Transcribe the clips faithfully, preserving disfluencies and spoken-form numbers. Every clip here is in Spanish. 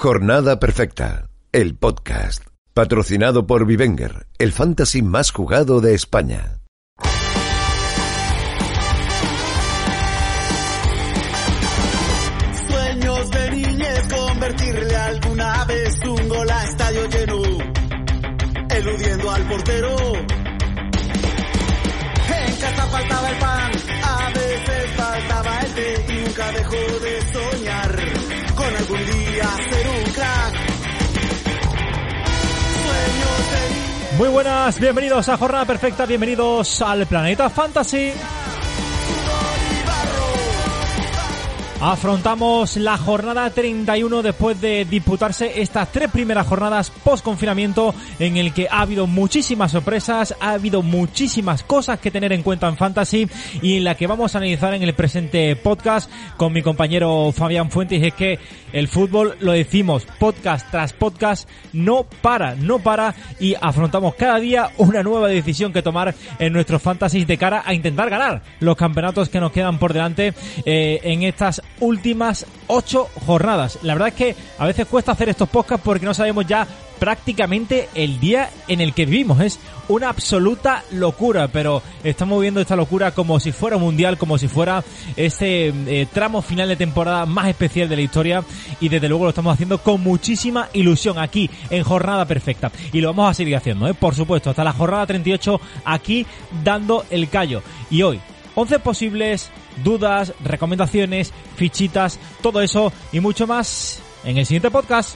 Jornada Perfecta, el podcast, patrocinado por Vivenger, el fantasy más jugado de España. Sueños de niñez, convertirle alguna vez un gol a estadio lleno, eludiendo al portero. En casa faltaba el pan, a veces faltaba el té y nunca dejó de soñar con algún día ser un crack. Sueños de niñez. Muy buenas, bienvenidos a Jornada Perfecta, bienvenidos al Planeta Fantasy. Afrontamos la jornada treinta y uno después de disputarse estas tres primeras jornadas post-confinamiento, en el que ha habido muchísimas sorpresas, ha habido muchísimas cosas que tener en cuenta en Fantasy y en la que vamos a analizar en el presente podcast con mi compañero Fabián Fuentes. Es que el fútbol, lo decimos, podcast tras podcast, no para, no para y afrontamos cada día una nueva decisión que tomar en nuestros Fantasy de cara a intentar ganar los campeonatos que nos quedan por delante eh, en estas últimas ocho jornadas. La verdad es que a veces cuesta hacer estos podcasts porque no sabemos ya prácticamente el día en el que vivimos. Es una absoluta locura, pero estamos viendo esta locura como si fuera un mundial, como si fuera ese eh, tramo final de temporada más especial de la historia, y desde luego lo estamos haciendo con muchísima ilusión aquí en Jornada Perfecta y lo vamos a seguir haciendo, ¿eh? Por supuesto, hasta la jornada treinta y ocho aquí dando el callo. Y hoy once posibles, dudas, recomendaciones, fichitas, todo eso y mucho más en el siguiente podcast.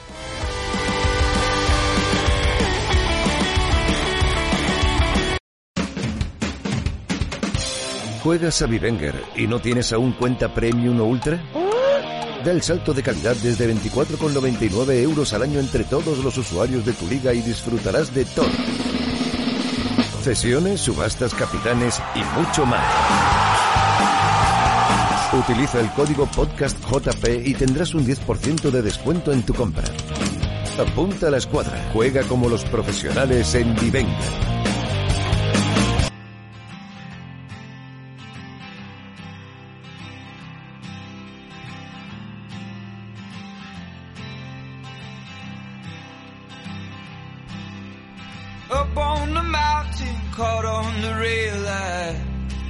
¿Juegas a Vivenger y no tienes aún cuenta Premium o Ultra? Da el salto de calidad desde veinticuatro con noventa y nueve euros al año entre todos los usuarios de tu liga y disfrutarás de todo. Cesiones, subastas, capitanes y mucho más. Utiliza el código podcastjp y tendrás un diez por ciento de descuento en tu compra. Apunta a la escuadra. Juega como los profesionales en Vivenger. Up on the mountain, caught on the real line.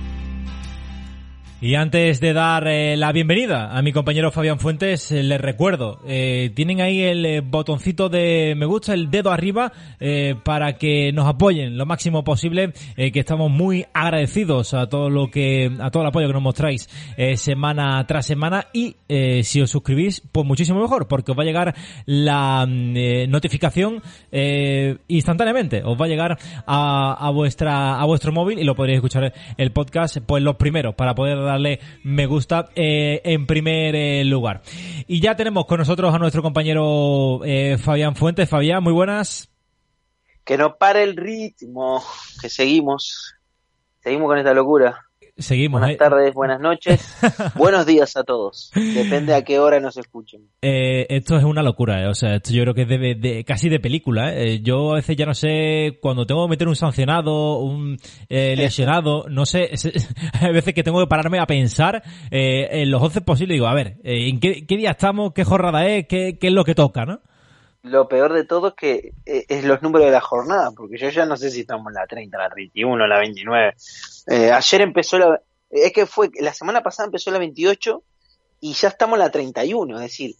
Y antes de dar eh, la bienvenida a mi compañero Fabián Fuentes, eh, les recuerdo, eh, tienen ahí el eh, botoncito de me gusta, el dedo arriba, eh, para que nos apoyen lo máximo posible, eh, que estamos muy agradecidos a todo lo que, a todo el apoyo que nos mostráis eh, semana tras semana, y eh, si os suscribís, pues muchísimo mejor, porque os va a llegar la eh, notificación eh, instantáneamente, os va a llegar a, a vuestra, a vuestro móvil y lo podréis escuchar el podcast, pues los primeros, para poder darle me gusta eh, en primer eh, lugar. Y ya tenemos con nosotros a nuestro compañero eh, Fabián Fuentes. Fabián, muy buenas. Que no pare el ritmo, que seguimos, seguimos con esta locura. Seguimos. Buenas eh. tardes, buenas noches, buenos días a todos. Depende a qué hora nos escuchen. Eh, esto es una locura, eh. O sea, esto yo creo que es de, de, casi de película. Eh. Yo a veces ya no sé, cuando tengo que meter un sancionado, un eh, lesionado, no sé, es, hay veces que tengo que pararme a pensar eh, en los once posibles. Digo, a ver, eh, ¿en qué, qué día estamos? ¿Qué jornada es? ¿Qué, qué es lo que toca, no? Lo peor de todo es que eh, es los números de la jornada, porque yo ya no sé si estamos en la treinta, la treinta y uno, la veintinueve. Eh, ayer empezó la... Es que fue... La semana pasada empezó la veintiocho y ya estamos en la treinta y uno, es decir,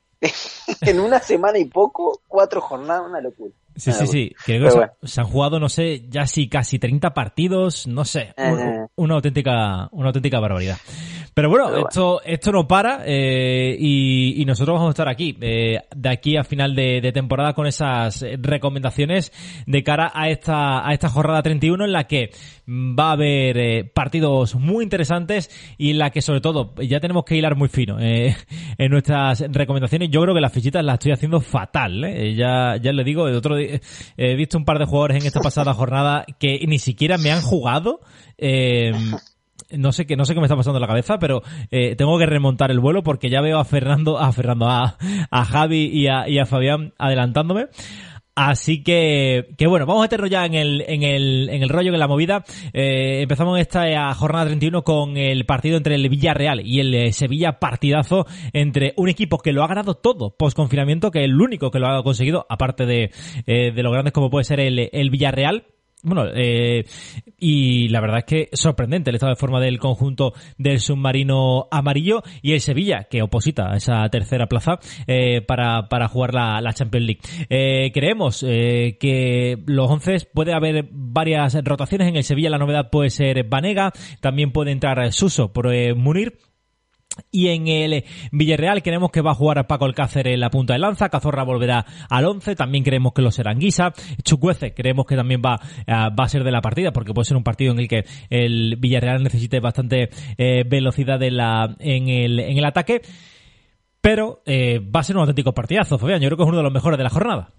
en una semana y poco, cuatro jornadas, una locura. Sí, sí, sí. Creo que se, bueno. se han jugado, no sé, ya sí casi treinta partidos, no sé, uh, un, una auténtica una auténtica barbaridad. Pero bueno, Pero esto bueno. esto no para eh, y, y nosotros vamos a estar aquí, eh, de aquí a final de, de temporada, con esas recomendaciones de cara a esta a esta jornada treinta y uno, en la que va a haber eh, partidos muy interesantes y en la que sobre todo ya tenemos que hilar muy fino eh, en nuestras recomendaciones. Yo creo que las fichitas las estoy haciendo fatal, eh. ya ya le digo, el otro día he visto un par de jugadores en esta pasada jornada que ni siquiera me han jugado. Eh, no sé qué, no sé qué me está pasando en la cabeza, pero eh, tengo que remontar el vuelo porque ya veo a Fernando, a Fernando, a, a Javi y a, y a Fabián adelantándome. Así que, que bueno, vamos a meternos ya en el, en el, en el rollo, en la movida. Eh, empezamos esta jornada treinta y uno con el partido entre el Villarreal y el eh, Sevilla, partidazo entre un equipo que lo ha ganado todo post-confinamiento, que es el único que lo ha conseguido, aparte de, eh, de los grandes como puede ser el, el Villarreal. Bueno, eh, y la verdad es que sorprendente el estado de forma del conjunto del submarino amarillo, y el Sevilla que oposita a esa tercera plaza eh, para, para jugar la, la Champions League. Eh, creemos eh, que los once puede haber varias rotaciones en el Sevilla. La novedad puede ser Banega, también puede entrar Suso por eh, Munir. Y en el Villarreal creemos que va a jugar a Paco Alcácer en la punta de lanza, Cazorla volverá al once, también creemos que lo será Anguissa, Chukwueze creemos que también va, uh, va a ser de la partida, porque puede ser un partido en el que el Villarreal necesite bastante eh, velocidad en, la, en, el, en el ataque, pero eh, va a ser un auténtico partidazo, Fabián. Yo creo que es uno de los mejores de la jornada.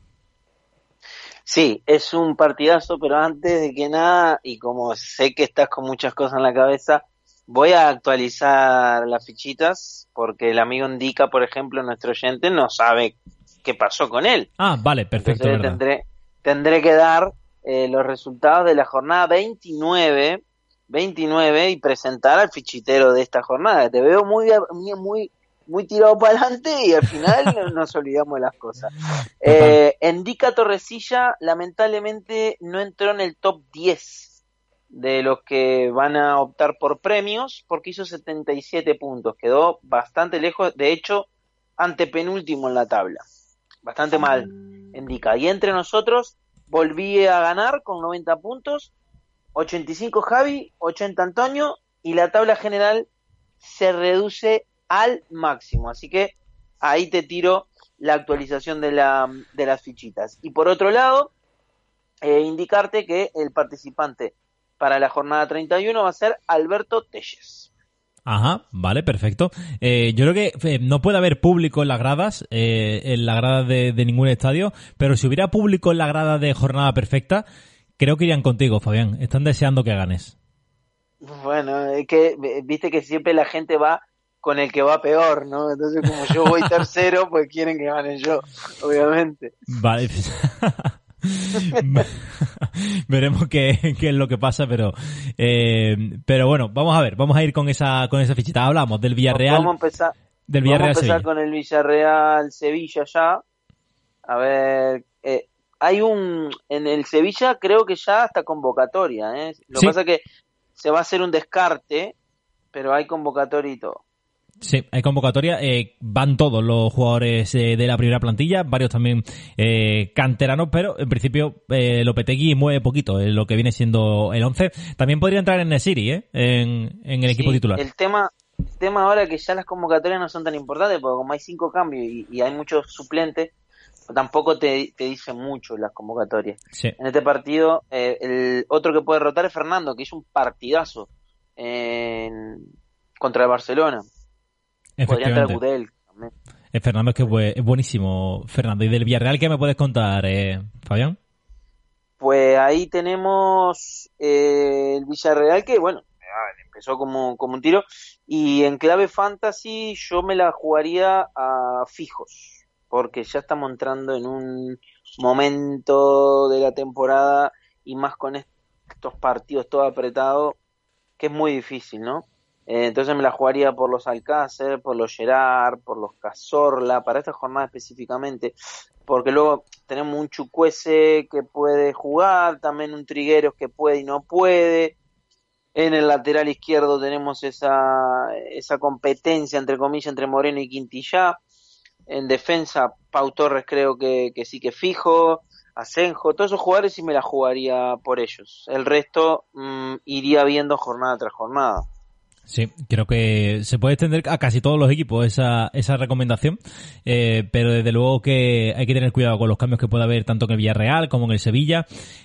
Sí, es un partidazo, pero antes de que nada, y como sé que estás con muchas cosas en la cabeza, voy a actualizar las fichitas, porque el amigo Indica, por ejemplo, nuestro oyente, no sabe qué pasó con él. Ah, vale, perfecto. Entonces, tendré, tendré que dar eh, los resultados de la jornada veintinueve, veintinueve y presentar al fichitero de esta jornada. Te veo muy muy muy tirado para adelante y al final nos olvidamos de las cosas. Eh, Indica Torresilla lamentablemente no entró en el top diez de los que van a optar por premios, porque hizo setenta y siete puntos, quedó bastante lejos, de hecho antepenúltimo en la tabla, bastante mal Indica. Y entre nosotros volví a ganar con noventa puntos, ochenta y cinco Javi, ochenta Antonio, y la tabla general se reduce al máximo, así que ahí te tiro la actualización de, la, de las fichitas. Y por otro lado, eh, indicarte que el participante para la jornada treinta y uno va a ser Alberto Telles. Ajá, vale, perfecto. Eh, yo creo que eh, no puede haber público en las gradas, eh, en las gradas de, de ningún estadio, pero si hubiera público en la grada de jornada perfecta, creo que irían contigo, Fabián. Están deseando que ganes. Bueno, es que viste que siempre la gente va con el que va peor, ¿no? Entonces, como yo voy tercero, pues quieren que gane yo, obviamente. Vale. Veremos qué, qué es lo que pasa, pero eh, pero bueno, vamos a ver, vamos a ir con esa con esa fichita. Hablamos del Villarreal. Vamos a empezar, del Villarreal vamos a empezar Sevilla. con el Villarreal Sevilla ya. A ver, eh, hay un en el Sevilla creo que ya está convocatoria, ¿eh? Lo que sí. pasa es que se va a hacer un descarte, pero hay convocatoria y todo. Sí, hay convocatoria, eh, van todos los jugadores eh, de la primera plantilla, varios también eh, canteranos, pero en principio eh, Lopetegui mueve poquito en lo que viene siendo el once. También podría entrar en Nesiri, ¿eh? en, en el equipo sí, titular. El tema, el tema ahora que ya las convocatorias no son tan importantes, porque como hay cinco cambios y, y hay muchos suplentes, tampoco te, te dicen mucho las convocatorias. Sí. En este partido, eh, el otro que puede rotar es Fernando, que hizo un partidazo en, contra el Barcelona. Podría entrar Gudel también. Eh, Fernando es que es buenísimo, Fernando. ¿Y del Villarreal qué me puedes contar, eh, Fabián? Pues ahí tenemos eh, el Villarreal que, bueno, empezó como, como un tiro. Y en clave fantasy yo me la jugaría a fijos, porque ya estamos entrando en un momento de la temporada y más con estos partidos todo apretados, que es muy difícil, ¿no? Entonces me la jugaría por los Alcácer, por los Gerard, por los Cazorla, para esta jornada específicamente, porque luego tenemos un Chukwueze que puede jugar, también un Trigueros que puede y no puede. En el lateral izquierdo tenemos esa esa competencia, entre comillas, entre Moreno y Quintillá. En defensa, Pau Torres creo que, que sí que fijo, Asenjo, todos esos jugadores sí me la jugaría por ellos. El resto mmm, iría viendo jornada tras jornada. Sí, creo que se puede extender a casi todos los equipos esa esa recomendación, eh, pero desde luego que hay que tener cuidado con los cambios que pueda haber tanto en el Villarreal como en el Sevilla.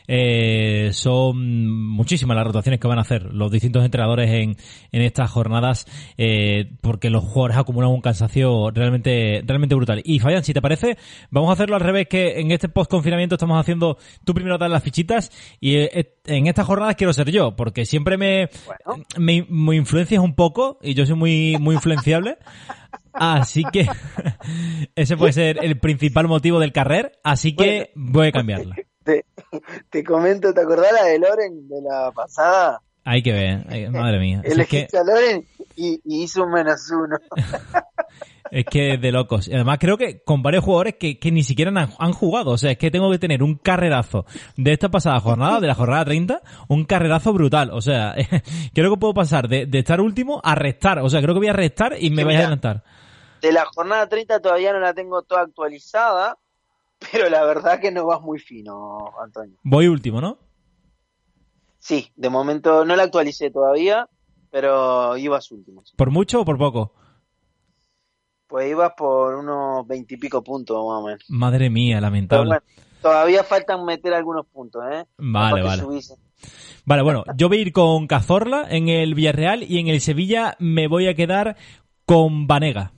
Eh, son muchísimas las rotaciones que van a hacer los distintos entrenadores en, en estas jornadas, eh, porque los jugadores acumulan un cansancio realmente realmente brutal. Y Fabián, si te parece, vamos a hacerlo al revés, que en este post-confinamiento estamos haciendo, tú primero das las fichitas y eh, en estas jornadas quiero ser yo, porque siempre me, Bueno. me, me influencias un poco y yo soy muy, muy influenciable. Así que ese puede ser el principal motivo del carrer, así que voy a cambiarla. Te, te comento, ¿te acordás la de Loren de la pasada? Hay que ver, ay, madre mía. Es que, Elegiste a Loren y, y hizo un menos uno. es que es de locos. Y además creo que con varios jugadores que, que ni siquiera han, han jugado. O sea, es que tengo que tener un carrerazo de esta pasada jornada, de la jornada treinta, un carrerazo brutal. O sea, creo que puedo pasar de, de estar último a restar. O sea, creo que voy a restar y me Sí, voy a mira. adelantar. De la jornada treinta todavía no la tengo toda actualizada, pero la verdad que no vas muy fino, Antonio. Voy último, ¿no? Sí, de momento no la actualicé todavía, pero ibas último. ¿Por mucho o por poco? Pues ibas por unos veintipico puntos más o menos. Madre mía, Pero lamentable. bueno, todavía faltan meter algunos puntos, ¿eh? Vale, Capaz que vale. subís. Vale, bueno, yo voy a ir con Cazorla en el Villarreal y en el Sevilla me voy a quedar con Banega.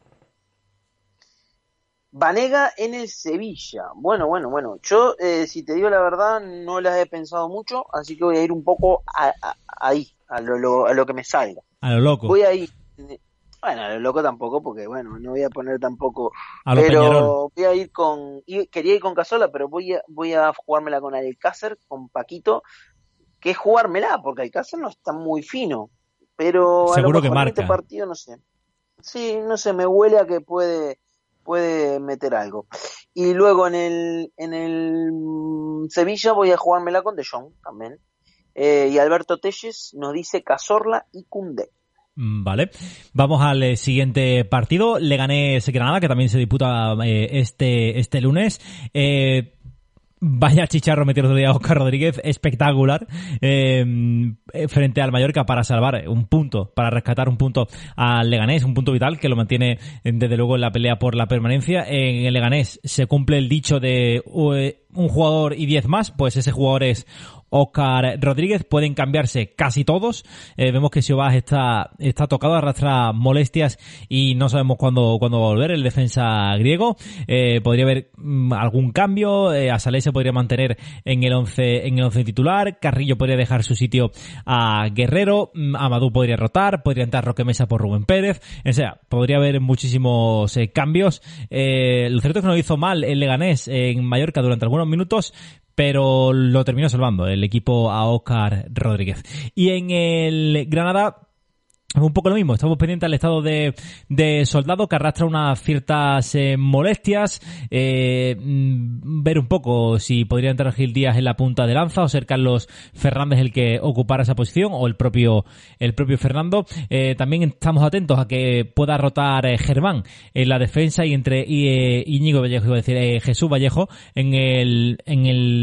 Vanega en el Sevilla. Bueno, bueno, bueno. Yo, eh, si te digo la verdad, no las he pensado mucho, así que voy a ir un poco a, a- ahí, a lo, lo- a lo que me salga. A lo loco. Voy a ir, bueno, a lo loco tampoco, porque bueno, no voy a poner tampoco, A lo Peñarol. pero voy a ir con, y- quería ir con Casola, pero voy a, voy a jugármela con Alcácer, con Paquito, que es jugármela, porque Alcácer no está muy fino, pero a Seguro lo que mejor en este marca. partido no sé. Sí, no sé, me huele a que puede puede meter algo. Y luego en el en el mm, Sevilla voy a jugármela con De Jong también. Eh, y Alberto Telles nos dice Cazorla y Koundé. Mm, Vale, vamos al eh, siguiente partido. Leganés Granada, que también se disputa eh, este este lunes. Eh, vaya chicharro metido otro día Óscar Rodríguez, espectacular, eh, frente al Mallorca para salvar un punto, para rescatar un punto al Leganés, un punto vital que lo mantiene eh, desde luego en la pelea por la permanencia. En el Leganés se cumple el dicho de eh, un jugador y diez más, pues ese jugador es Óscar Rodríguez. Pueden cambiarse casi todos. Eh, vemos que Siobas está, está tocado, arrastra molestias y no sabemos cuándo, cuándo va a volver el defensa griego. Eh, podría haber mm, algún cambio. Eh, Asalé se podría mantener en el once, en el once titular. Carrillo podría dejar su sitio a Guerrero. Mm, Amadou podría rotar. Podría entrar Roque Mesa por Rubén Pérez. O sea, podría haber muchísimos eh, cambios. Eh, lo cierto es que no hizo mal el Leganés en Mallorca durante algunos minutos, pero lo terminó salvando el equipo a Óscar Rodríguez. Y en el Granada, un poco lo mismo, estamos pendientes al estado de, de Soldado, que arrastra unas ciertas eh, molestias, eh, mm, ver un poco si podría entrar Gil Díaz en la punta de lanza o ser Carlos Fernández el que ocupara esa posición, o el propio el propio Fernando. Eh, también estamos atentos a que pueda rotar eh, Germán en la defensa y entre y, eh, Íñigo Vallejo, iba a decir eh, Jesús Vallejo en el en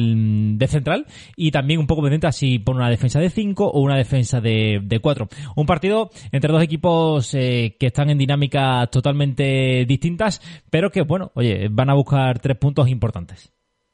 el de central, y también un poco pendiente a si pone una defensa de cinco o una defensa de, de cuatro. Un partido entre dos equipos eh, que están en dinámicas totalmente distintas, pero que, bueno, oye, van a buscar tres puntos importantes.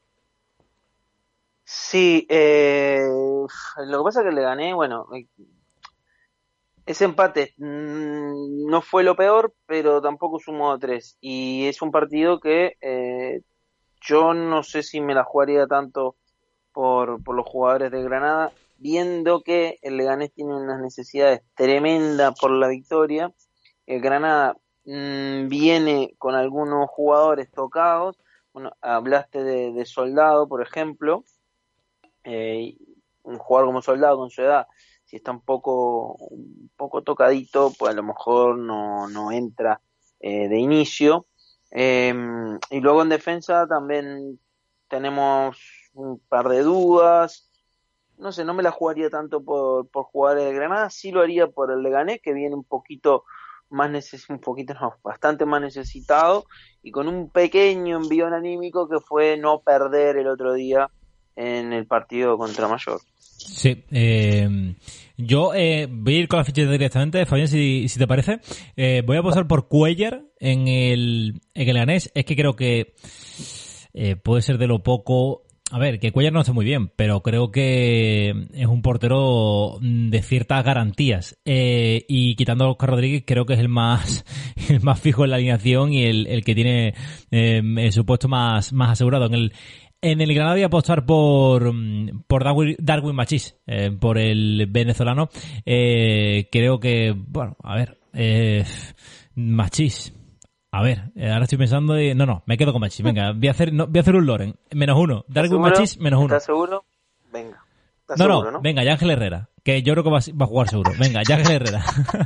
Sí, eh, lo que pasa es que le gané, bueno, eh, ese empate mm, no fue lo peor, pero tampoco sumó a tres. Y es un partido que eh, yo no sé si me la jugaría tanto por, por los jugadores de Granada, viendo que el Leganés tiene unas necesidades tremendas por la victoria. El Granada mmm, viene con algunos jugadores tocados. Bueno, hablaste de, de Soldado, por ejemplo. Eh, un jugador como Soldado con su edad, si está un poco un poco tocadito, pues a lo mejor no, no entra eh, de inicio. Eh, y luego en defensa también tenemos un par de dudas. No sé, no me la jugaría tanto por, por jugadores de Granada, sí lo haría por el Leganés, que viene un poquito más neces- un poquito no, bastante más necesitado, y con un pequeño envión anímico que fue no perder el otro día en el partido contra Mayor. Sí, eh, yo eh, voy a ir con la ficha directamente, Fabián, si, si te parece. Eh, voy a pasar por Cuellar en el, en el Leganés. Es que creo que eh, puede ser de lo poco a ver, que Cuéllar no hace muy bien, pero creo que es un portero de ciertas garantías. Eh, y quitando a Óscar Rodríguez, creo que es el más el más fijo en la alineación y el, el que tiene eh, su puesto más, más asegurado. En el En el Granada voy a apostar por, por Darwin, Darwin Machís, eh, por el venezolano. Eh, creo que, bueno, a ver, eh, Machís. A ver, eh, ahora estoy pensando y... No, no, me quedo con Machís. Venga, voy a hacer, no, voy a hacer un Loren. Menos uno. Darwin Machís, menos uno. ¿Estás seguro? Venga. ¿Estás no, seguro, no, no, venga, ya Ángel Herrera. Que yo creo que va, va a jugar seguro. Venga, ya Ángel Herrera.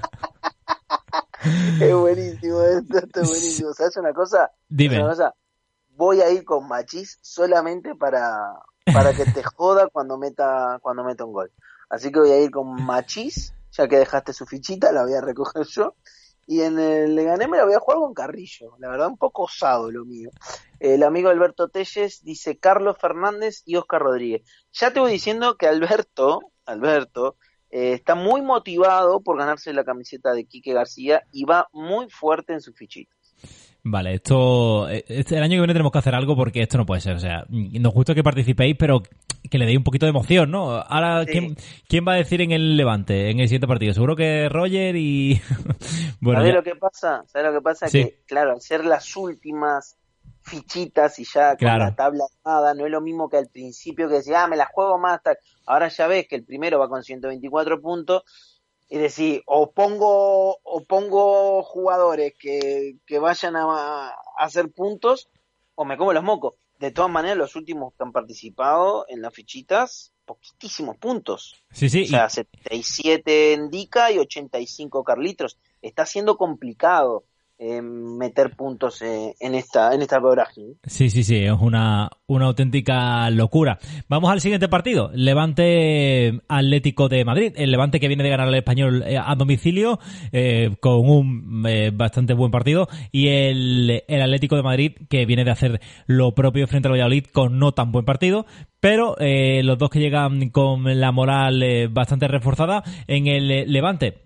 Es buenísimo, esto, esto es buenísimo. ¿Sabes una cosa? Dime. ¿Sabes una cosa? Voy a ir con Machís solamente para, para que te joda cuando meta, cuando meta un gol. Así que voy a ir con Machís, ya que dejaste su fichita, la voy a recoger yo. Y en el Leganés me la voy a jugar con Carrillo. La verdad, un poco osado lo mío. El amigo Alberto Telles dice Carlos Fernández y Óscar Rodríguez. Ya te voy diciendo que Alberto, Alberto, eh, está muy motivado por ganarse la camiseta de Quique García y va muy fuerte en su fichita. Vale, esto, este, el año que viene tenemos que hacer algo porque esto no puede ser, o sea, nos gusta que participéis, pero que le deis un poquito de emoción, ¿no? Ahora, sí. ¿quién, ¿quién va a decir en el Levante, en el siguiente partido? Seguro que Roger y... bueno, ¿sabes ya... lo que pasa? ¿Sabes lo que pasa? Sí. Que, claro, al ser las últimas fichitas y ya con claro. la tabla armada, no es lo mismo que al principio que decía, ah, me la juego más, tal. Ahora ya ves que el primero va con ciento veinticuatro puntos. Es decir, o pongo o pongo jugadores que, que vayan a, a hacer puntos o me como los mocos. De todas maneras, los últimos que han participado en las fichitas, poquitísimos puntos. Sí, sí. O sea, y... setenta y siete Indica y ochenta y cinco Carlitos. Está siendo complicado eh, meter puntos eh, en esta en esta vorágine. Sí, sí, sí, es una, una auténtica locura. Vamos al siguiente partido, Levante Atlético de Madrid, el Levante que viene de ganar al Español eh, a domicilio eh, con un eh, bastante buen partido y el, el Atlético de Madrid que viene de hacer lo propio frente al Valladolid con no tan buen partido, pero eh, los dos que llegan con la moral eh, bastante reforzada. En el eh, Levante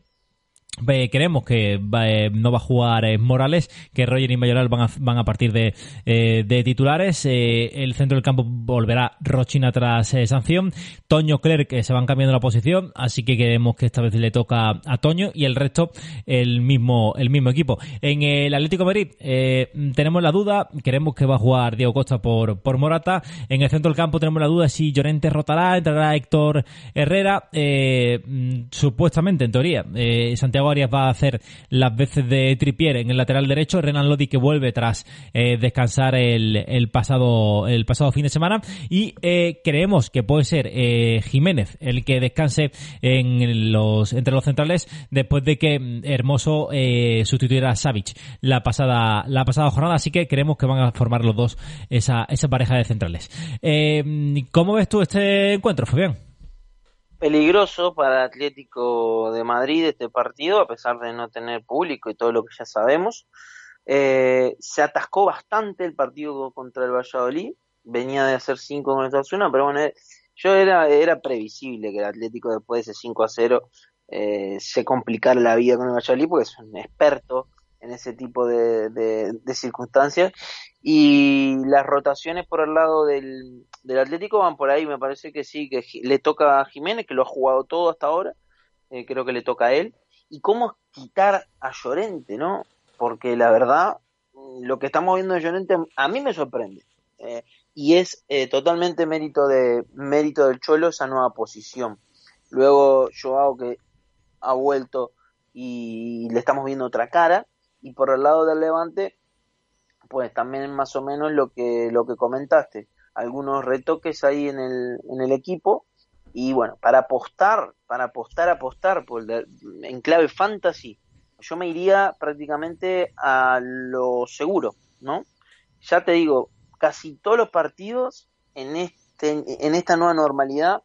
Eh, queremos que eh, no va a jugar eh, Morales, que Roger y Mayoral van a, van a partir de, eh, de titulares. Eh, el centro del campo volverá Rochina tras eh, sanción. Toño, Clerc que se van cambiando la posición, así que queremos que esta vez le toca a Toño y el resto el mismo el mismo equipo. En el Atlético de Madrid eh, tenemos la duda, queremos que va a jugar Diego Costa por, por Morata. En el centro del campo tenemos la duda si Llorente rotará, entrará Héctor Herrera. Eh, supuestamente, en teoría, eh, Santiago Arias va a hacer las veces de Trippier en el lateral derecho, Renan Lodi que vuelve tras eh, descansar el, el pasado el pasado fin de semana y eh, creemos que puede ser eh, Jiménez el que descanse en los entre los centrales después de que Hermoso eh, sustituyera a Savic la pasada la pasada jornada, así que creemos que van a formar los dos esa esa pareja de centrales. Eh, ¿Cómo ves tú este encuentro, Fabián? Peligroso para el Atlético de Madrid este partido, a pesar de no tener público y todo lo que ya sabemos. Eh, se atascó bastante el partido contra el Valladolid, venía de hacer cinco con el Osasuna, pero bueno, yo era, era previsible que el Atlético después de ese cinco a cero eh, se complicara la vida con el Valladolid, porque es un experto en ese tipo de, de, de circunstancias, y las rotaciones por el lado del, del Atlético van por ahí, me parece que sí, que le toca a Jiménez, que lo ha jugado todo hasta ahora, eh, creo que le toca a él, y cómo quitar a Llorente, ¿no? Porque la verdad, lo que estamos viendo de Llorente a mí me sorprende, eh, y es eh, totalmente mérito de mérito del Cholo esa nueva posición. Luego Joao que ha vuelto y le estamos viendo otra cara, y por el lado del Levante pues también más o menos lo que lo que comentaste, algunos retoques ahí en el en el equipo, y bueno, para apostar para apostar apostar por el, en clave fantasy yo me iría prácticamente a lo seguro, ¿no? Ya te digo, casi todos los partidos en este en esta nueva normalidad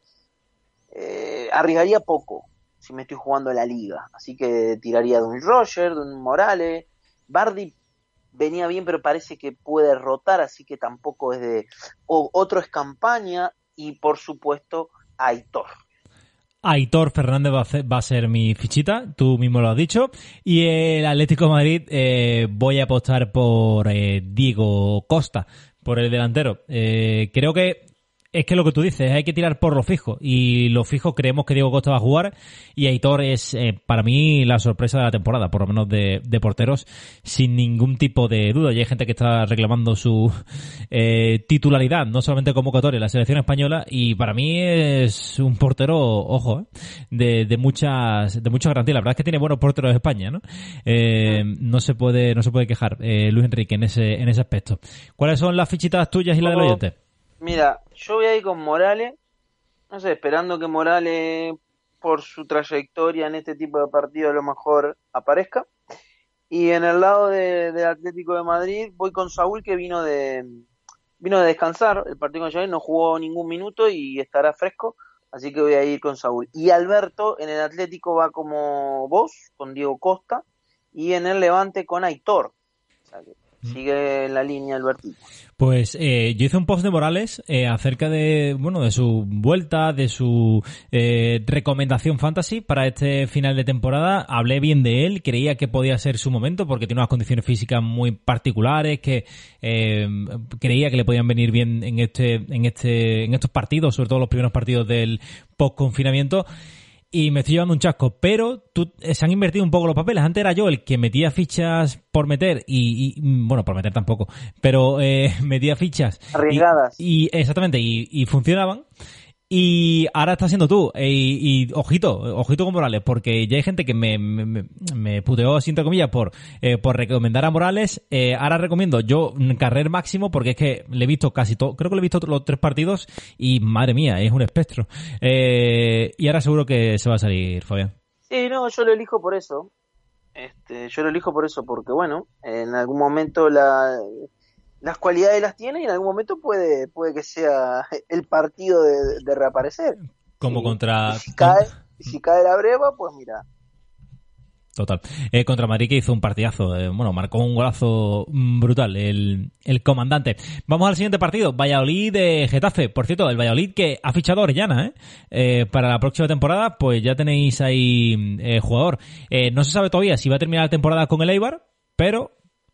eh, arriesgaría poco si me estoy jugando la liga, así que tiraría de un Roger, de un Morales. Bardi venía bien, pero parece que puede rotar, así que tampoco es de... O, otro es Campaña, y por supuesto Aitor. Aitor Fernández va a, hacer, va a ser mi fichita, tú mismo lo has dicho. Y el Atlético de Madrid eh, voy a apostar por eh, Diego Costa, por el delantero. Eh, creo que es que lo que tú dices, hay que tirar por lo fijo. Y lo fijo creemos que Diego Costa va a jugar. Y Aitor es, eh, para mí, la sorpresa de la temporada, por lo menos de, de porteros, sin ningún tipo de duda. Y hay gente que está reclamando su eh, titularidad, no solamente convocatoria, en la selección española. Y para mí es un portero, ojo, eh, de, de muchas de muchas garantías. La verdad es que tiene buenos porteros de España, ¿no? Eh, no se puede no se puede quejar eh, Luis Enrique en ese en ese aspecto. ¿Cuáles son las fichitas tuyas y las del oyente? Mira, yo voy a ir con Morales, no sé, esperando que Morales, por su trayectoria en este tipo de partidos, a lo mejor aparezca. Y en el lado de, del Atlético de Madrid, voy con Saúl, que vino de vino de descansar. El partido con Javier no jugó ningún minuto y estará fresco, así que voy a ir con Saúl. Y Alberto en el Atlético va como vos, con Diego Costa, y en el Levante con Aitor. O sea que sigue en la línea Albertito. Pues eh, yo hice un post de Morales eh, acerca de, bueno, de su vuelta, de su eh, recomendación fantasy para este final de temporada. Hablé bien de él, creía que podía ser su momento porque tiene unas condiciones físicas muy particulares, que eh, creía que le podían venir bien en este, en este, en estos partidos, sobre todo los primeros partidos del post confinamiento. Y me estoy llevando un chasco, pero tú, se han invertido un poco los papeles. Antes era yo el que metía fichas por meter y, y bueno, por meter tampoco, pero eh, metía fichas arriesgadas y, y exactamente y, y funcionaban. Y ahora estás siendo tú. Y, y ojito, ojito con Morales, porque ya hay gente que me, me, me puteó así entre comillas por, eh, por recomendar a Morales. Eh, ahora recomiendo yo Carrer máximo, porque es que le he visto casi todo, creo que le he visto los tres partidos y madre mía, es un espectro. Eh, y ahora seguro que se va a salir, Fabián. Sí, no, yo lo elijo por eso. Este, yo lo elijo por eso, porque bueno, en algún momento la... las cualidades las tiene y en algún momento puede puede que sea el partido de, de reaparecer. Como sí. contra... Y si cae, si cae la breva, pues mira. Total. Eh, contra Madrid, que hizo un partidazo. Eh, bueno, marcó un golazo brutal el, el comandante. Vamos al siguiente partido. Valladolid de Getafe. Por cierto, el Valladolid que ha fichado a Orellana, ¿eh? Eh, para la próxima temporada, pues ya tenéis ahí eh, jugador. Eh, no se sabe todavía si va a terminar la temporada con el Eibar, pero...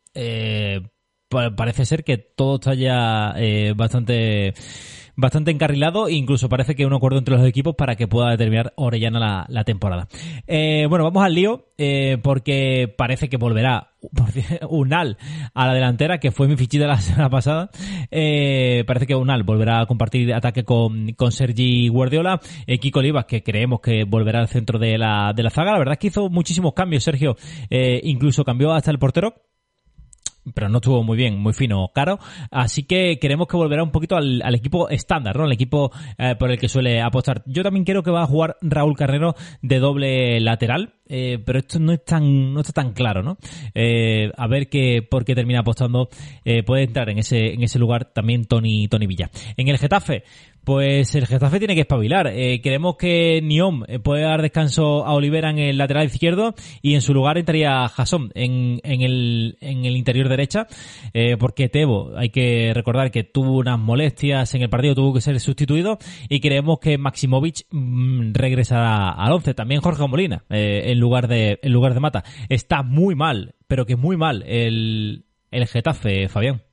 Eh, parece ser que todo está ya eh, bastante bastante encarrilado, incluso parece que hay un acuerdo entre los equipos para que pueda terminar Orellana la, la temporada. Eh, bueno, vamos al lío, eh, porque parece que volverá Unal a la delantera, que fue mi fichita la semana pasada. Eh, parece que Unal volverá a compartir ataque con, con Sergi Guardiola. Eh, Kiko Olivas, que creemos que volverá al centro de la, de la zaga. La verdad es que hizo muchísimos cambios, Sergio. Eh, incluso cambió hasta el portero, pero no estuvo muy bien, muy fino, Caro. Así que queremos que volverá un poquito al, al equipo estándar, ¿no? El equipo eh, por el que suele apostar. Yo también creo que va a jugar Raúl Carrero de doble lateral, eh, pero esto no es tan, no está tan claro, ¿no? Eh, a ver qué, por qué termina apostando. Eh, puede entrar en ese, en ese lugar también Tony, Tony Villa. En el Getafe, pues el Getafe tiene que espabilar. Eh, queremos que Niom eh, pueda dar descanso a Olivera en el lateral izquierdo y en su lugar entraría Jasón en, en el, en el interior derecha, eh, porque Tebo, hay que recordar que tuvo unas molestias en el partido, tuvo que ser sustituido, y creemos que Maximovic mmm, regresará al once. También Jorge Molina, eh, en lugar de, en lugar de Mata. Está muy mal, pero que muy mal el, el Getafe, Fabián.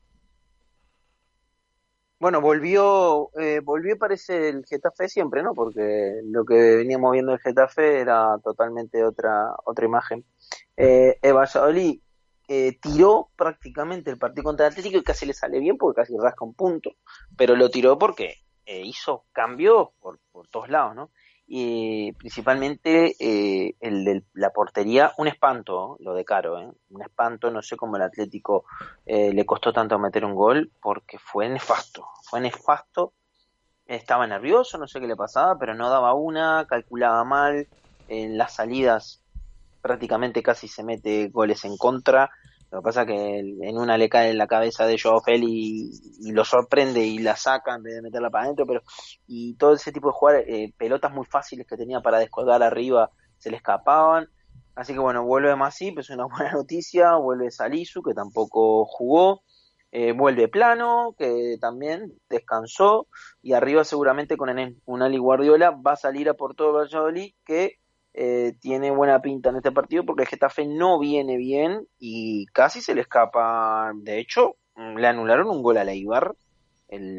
Bueno, volvió, eh, volvió parece el Getafe siempre, ¿no? Porque lo que veníamos viendo del Getafe era totalmente otra otra imagen. Eh, el Valladolid eh, tiró prácticamente el partido contra el Atlético y casi le sale bien porque casi rasca un punto, pero lo tiró porque eh, hizo cambios por, por todos lados, ¿no? Y principalmente eh, el de la portería, un espanto, lo de Caro, ¿eh? Un espanto. No sé cómo el Atlético eh, le costó tanto meter un gol, porque fue nefasto, fue nefasto, estaba nervioso, no sé qué le pasaba, pero no daba una, calculaba mal, en las salidas prácticamente casi se mete goles en contra. Lo que pasa es que en una le cae en la cabeza de Joao Félix y, y lo sorprende y la saca en vez de meterla para adentro, pero y todo ese tipo de jugar, eh, pelotas muy fáciles que tenía para descolgar arriba se le escapaban. Así que bueno, vuelve Masip, es una buena noticia, vuelve Salisu, que tampoco jugó, eh, vuelve Plano, que también descansó, y arriba seguramente con Unal y Guardiola va a salir a por todo Valladolid, que Eh, tiene buena pinta en este partido porque el Getafe no viene bien y casi se le escapa. De hecho, le anularon un gol al Eibar el,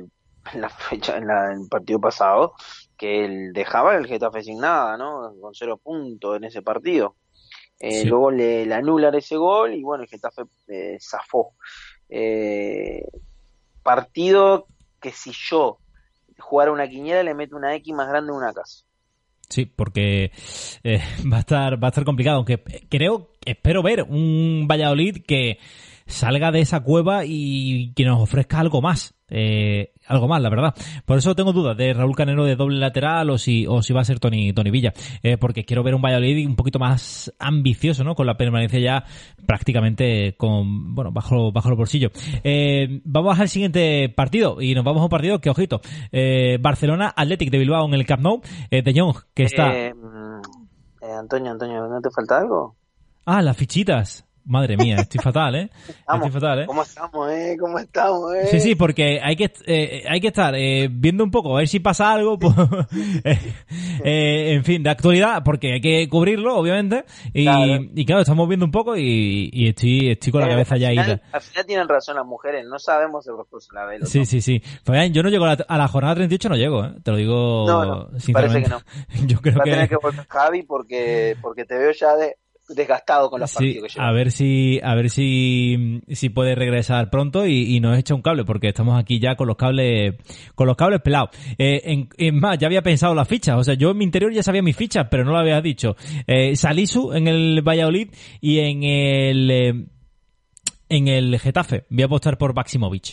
en la fecha, en, la, en el partido pasado, que él dejaba el Getafe sin nada, ¿no? Con cero puntos en ese partido. Eh, Sí. Luego le, le anulan ese gol y bueno, el Getafe eh, zafó. Eh, partido que si yo jugara una quiniela le meto una X más grande en una casa. Sí, porque eh, va a estar va a estar complicado, aunque creo, espero ver un Valladolid que salga de esa cueva y que nos ofrezca algo más, eh, algo más, la verdad. Por eso tengo dudas de Raúl Canero de doble lateral o si o si va a ser Tony Tony Villa, eh, porque quiero ver un Valladolid un poquito más ambicioso, ¿no? Con la permanencia ya prácticamente con, bueno, bajo bajo los bolsillos. Eh, vamos al siguiente partido y nos vamos a un partido que, ojito, eh, Barcelona Athletic de Bilbao en el Camp Nou, eh, De Jong que está. Eh, eh, Antonio, Antonio, ¿no te falta algo? Ah, las fichitas. Madre mía, estoy fatal, ¿eh? Vamos, estoy fatal, ¿eh? ¿Cómo estamos, eh? ¿Cómo estamos, eh? Sí, sí, porque hay que eh, hay que estar eh, viendo un poco, a ver si pasa algo, pues, eh, eh, en fin, de actualidad, porque hay que cubrirlo, obviamente, y claro, y claro estamos viendo un poco y, y estoy, estoy con la eh, cabeza ya ida. Al, al final tienen razón las mujeres, no sabemos el recurso la velo. Sí, ¿no? sí, sí. Fabián, yo no llego a la, a la jornada treinta y ocho, no llego, ¿eh? Te lo digo no, no, sinceramente. Parece que no. Yo creo Va que... a tener que volver Javi porque, porque te veo ya de... desgastado con los sí, partidos que lleva. A ver si, a ver si, si puede regresar pronto y, y nos echa un cable, porque estamos aquí ya con los cables, con los cables pelados. Eh, en, en más, ya había pensado las fichas, o sea, yo en mi interior ya sabía mis fichas, pero no lo había dicho. Eh, Salisu en el Valladolid y en el, eh, en el Getafe. Voy a apostar por Maximovic.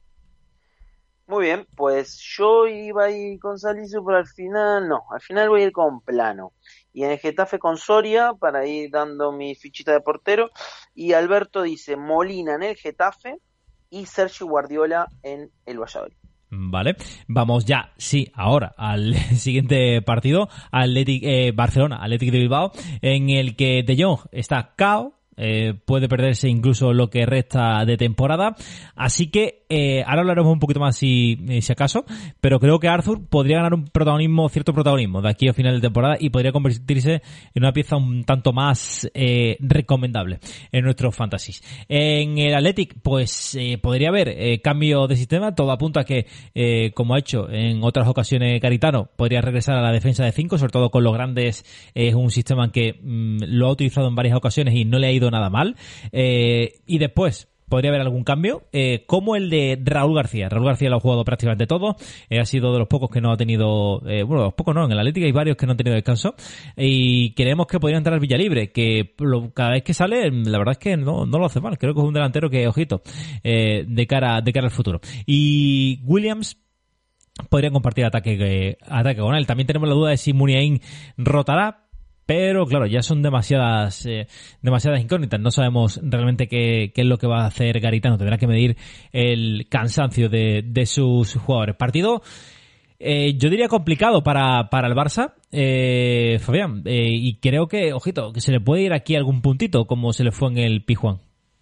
Muy bien, pues yo iba a ir con Salisu, pero al final no, al final voy a ir con Plano. Y en el Getafe con Soria para ir dando mi fichita de portero. Y Alberto dice Molina en el Getafe y Sergio Guardiola en el Valladolid. Vale, vamos ya, sí, ahora al siguiente partido, Athletic, eh, Barcelona, Athletic de Bilbao, en el que De Jong está K O. Eh, puede perderse incluso lo que resta de temporada, así que eh, ahora hablaremos un poquito más si, si acaso, pero creo que Arthur podría ganar un protagonismo, cierto protagonismo de aquí a final de temporada y podría convertirse en una pieza un tanto más eh, recomendable en nuestros fantasies. En el Athletic pues eh, podría haber eh, cambio de sistema, todo apunta a que eh, como ha hecho en otras ocasiones Garitano, podría regresar a la defensa de cinco, sobre todo con los grandes. Es un sistema que mmm, lo ha utilizado en varias ocasiones y no le ha ido nada mal, eh, y después podría haber algún cambio, eh, como el de Raúl García. Raúl García lo ha jugado prácticamente todo, eh, ha sido de los pocos que no ha tenido, eh, bueno, los pocos no, en el Atlético hay varios que no han tenido descanso, y creemos que podría entrar al Villalibre, que lo, cada vez que sale, la verdad es que no, no lo hace mal, creo que es un delantero que, ojito, eh, de cara, de cara al futuro. Y Williams podría compartir ataque, eh, ataque con él. También tenemos la duda de si Muniain rotará, pero claro, ya son demasiadas eh, demasiadas incógnitas. No sabemos realmente qué, qué es lo que va a hacer Garitano. Tendrá que medir el cansancio de, de sus jugadores. Partido, eh, yo diría complicado para, para el Barça, eh, Fabián. Eh, y creo que, ojito, que se le puede ir aquí algún puntito, como se le fue en el Pizjuán.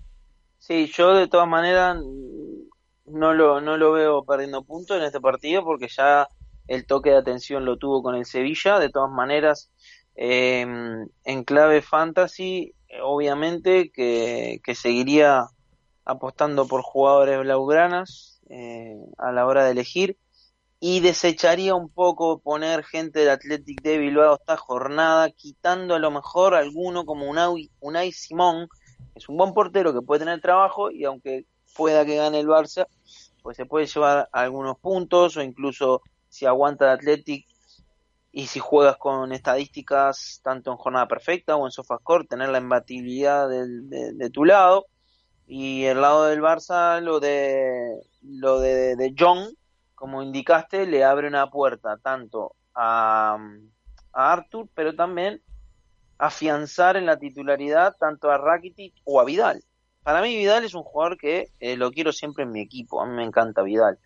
Sí, yo de todas maneras no lo, no lo veo perdiendo puntos en este partido porque ya el toque de atención lo tuvo con el Sevilla. De todas maneras, Eh, en clave fantasy, obviamente que, que seguiría apostando por jugadores blaugranas eh, a la hora de elegir, y desecharía un poco poner gente del Athletic de Bilbao esta jornada, quitando a lo mejor alguno como Unai, Unai Simón, que es un buen portero que puede tener trabajo y aunque pueda que gane el Barça, pues se puede llevar algunos puntos, o incluso si aguanta el Athletic y si juegas con estadísticas tanto en jornada perfecta o en SofaScore, tener la imbatibilidad de, de, de tu lado. Y el lado del Barça, lo de lo de, de Jong, como indicaste, le abre una puerta tanto a, a Arthur, pero también afianzar en la titularidad tanto a Rakitic o a Vidal. Para mí Vidal es un jugador que eh, lo quiero siempre en mi equipo, a mí me encanta Vidal.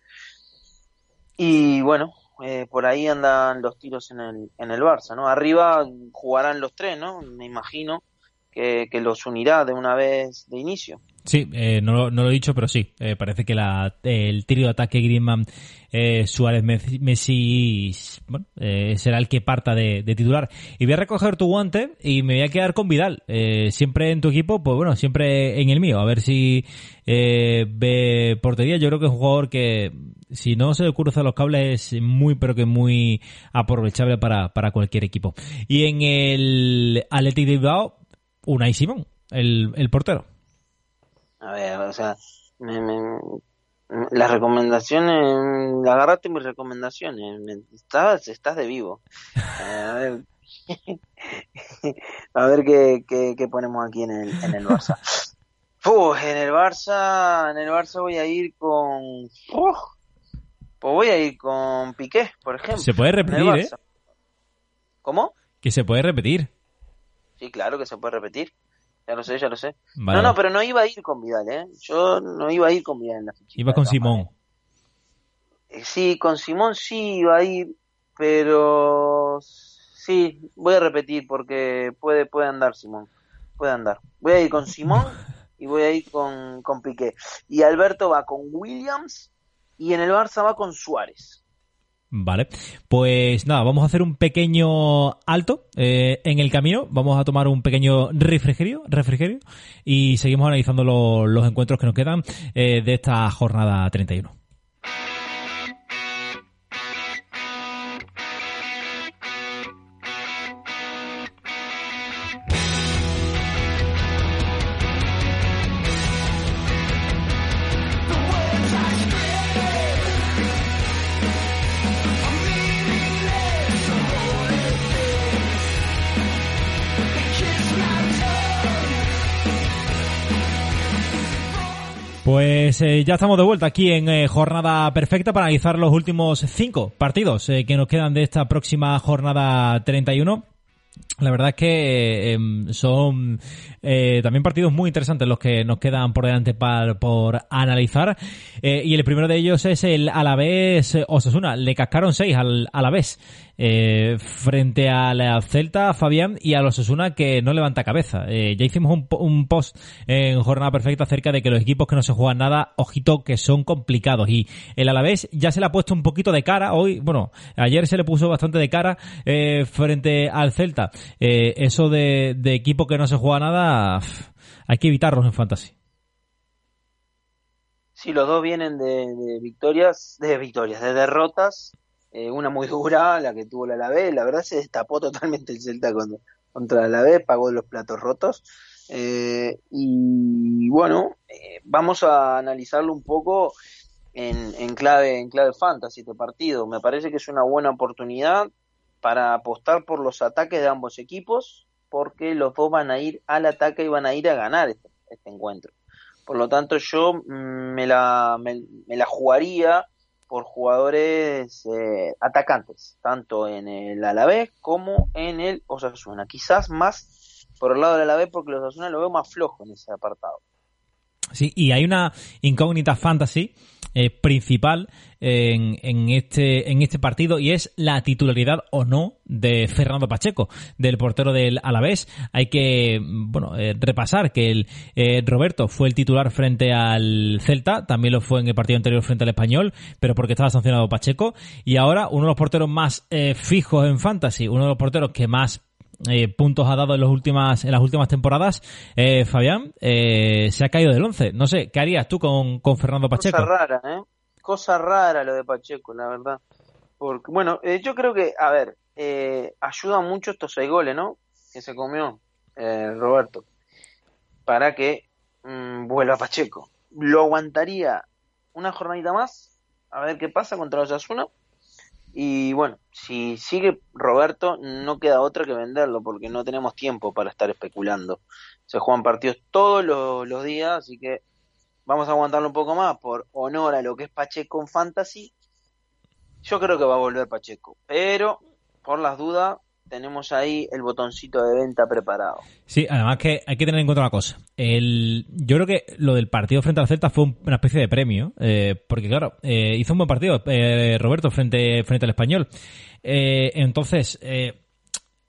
Y bueno, Eh, por ahí andan los tiros en el en el Barça, ¿no? Arriba jugarán los tres, ¿no? Me imagino que, que los unirá de una vez de inicio. Sí, eh, no, no lo he dicho, pero sí, eh, parece que la, el trío de ataque Griezmann, eh, Suárez, Messi, bueno, eh, será el que parta de, de titular. Y voy a recoger tu guante y me voy a quedar con Vidal, eh, siempre en tu equipo, pues bueno, siempre en el mío, a ver si eh, ve portería. Yo creo que es un jugador que, si no se le cruzan los cables, es muy, pero que muy aprovechable para, para cualquier equipo. Y en el Athletic de Bilbao, Unai Simón, el, el portero. A ver, o sea, me, me, las recomendaciones, agarrate mis recomendaciones, me, estás, estás de vivo. A ver, a ver qué, qué, qué ponemos aquí en el, en el Barça. Uf, en el Barça, en el Barça voy a ir con, uf, pues voy a ir con Piqué, por ejemplo. Se puede repetir, ¿eh? ¿Cómo? Que se puede repetir. Sí, claro que se puede repetir. Ya lo sé, ya lo sé. Vale. No, no, pero no iba a ir con Vidal, ¿eh? Yo no iba a ir con Vidal en la fichita. Iba con Simón. Eh, sí, con Simón sí iba a ir, pero sí, voy a repetir porque puede, puede andar Simón. Puede andar. Voy a ir con Simón y voy a ir con, con Piqué. Y Alberto va con Williams y en el Barça va con Suárez. Vale, pues nada, vamos a hacer un pequeño alto eh, en el camino, vamos a tomar un pequeño refrigerio, refrigerio y seguimos analizando lo, los encuentros que nos quedan eh, de esta jornada treinta y uno. Pues eh, ya estamos de vuelta aquí en eh, Jornada Perfecta para analizar los últimos cinco partidos eh, que nos quedan de esta próxima jornada treinta y uno. La verdad es que eh, son eh, también partidos muy interesantes los que nos quedan por delante para, por analizar. Eh, y el primero de ellos es el Alavés Osasuna. Le cascaron seis al Alavés eh, frente a la Celta, Fabián, y al Osasuna que no levanta cabeza. Eh, ya hicimos un, un post en Jornada Perfecta acerca de que los equipos que no se juegan nada, ojito, que son complicados. Y el Alavés ya se le ha puesto un poquito de cara hoy. Bueno, ayer se le puso bastante de cara eh, frente al Celta. Eh, eso de, de equipo que no se juega nada, hay que evitarlos en Fantasy. Sí, los dos vienen de, de victorias, de victorias, de derrotas, eh, una muy dura, la que tuvo el Alavés, la verdad se destapó totalmente el Celta contra, contra el Alavés, pagó los platos rotos, eh, y bueno, eh, vamos a analizarlo un poco en, en clave, en clave Fantasy este partido. Me parece que es una buena oportunidad para apostar por los ataques de ambos equipos, porque los dos van a ir al ataque y van a ir a ganar este, este encuentro. Por lo tanto, yo mmm, me, la, me, me la jugaría por jugadores eh, atacantes, tanto en el Alavés como en el Osasuna. Quizás más por el lado del Alavés, porque el Osasuna lo veo más flojo en ese apartado. Sí, y hay una incógnita fantasy eh, principal en, en este en este partido, y es la titularidad o no de Fernando Pacheco, del portero del Alavés. Hay que bueno eh, repasar que el eh, Roberto fue el titular frente al Celta, también lo fue en el partido anterior frente al Español, pero porque estaba sancionado Pacheco, y ahora uno de los porteros más eh, fijos en fantasy, uno de los porteros que más Eh, puntos ha dado en, los últimas, en las últimas temporadas, eh, Fabián, eh, se ha caído del once. No sé, ¿qué harías tú con, con Fernando Pacheco? Cosa rara, ¿eh? Cosa rara lo de Pacheco, la verdad. Porque, bueno, eh, yo creo que, a ver, eh, ayuda mucho estos seis goles, ¿no? Que se comió eh, Roberto, para que mmm, vuelva Pacheco. Lo aguantaría una jornadita más, a ver qué pasa contra los Osasuna. Y bueno, si sigue Roberto, no queda otra que venderlo, porque no tenemos tiempo para estar especulando. Se juegan partidos todos los, los días, así que vamos a aguantarlo un poco más por honor a lo que es Pacheco en Fantasy. Yo creo que va a volver Pacheco, pero por las dudas tenemos ahí el botoncito de venta preparado. Sí, además que hay que tener en cuenta una cosa. El, yo creo que lo del partido frente al Celta fue un, una especie de premio, eh, porque claro, eh, hizo un buen partido eh, Roberto frente, frente al Español. Eh, entonces, eh,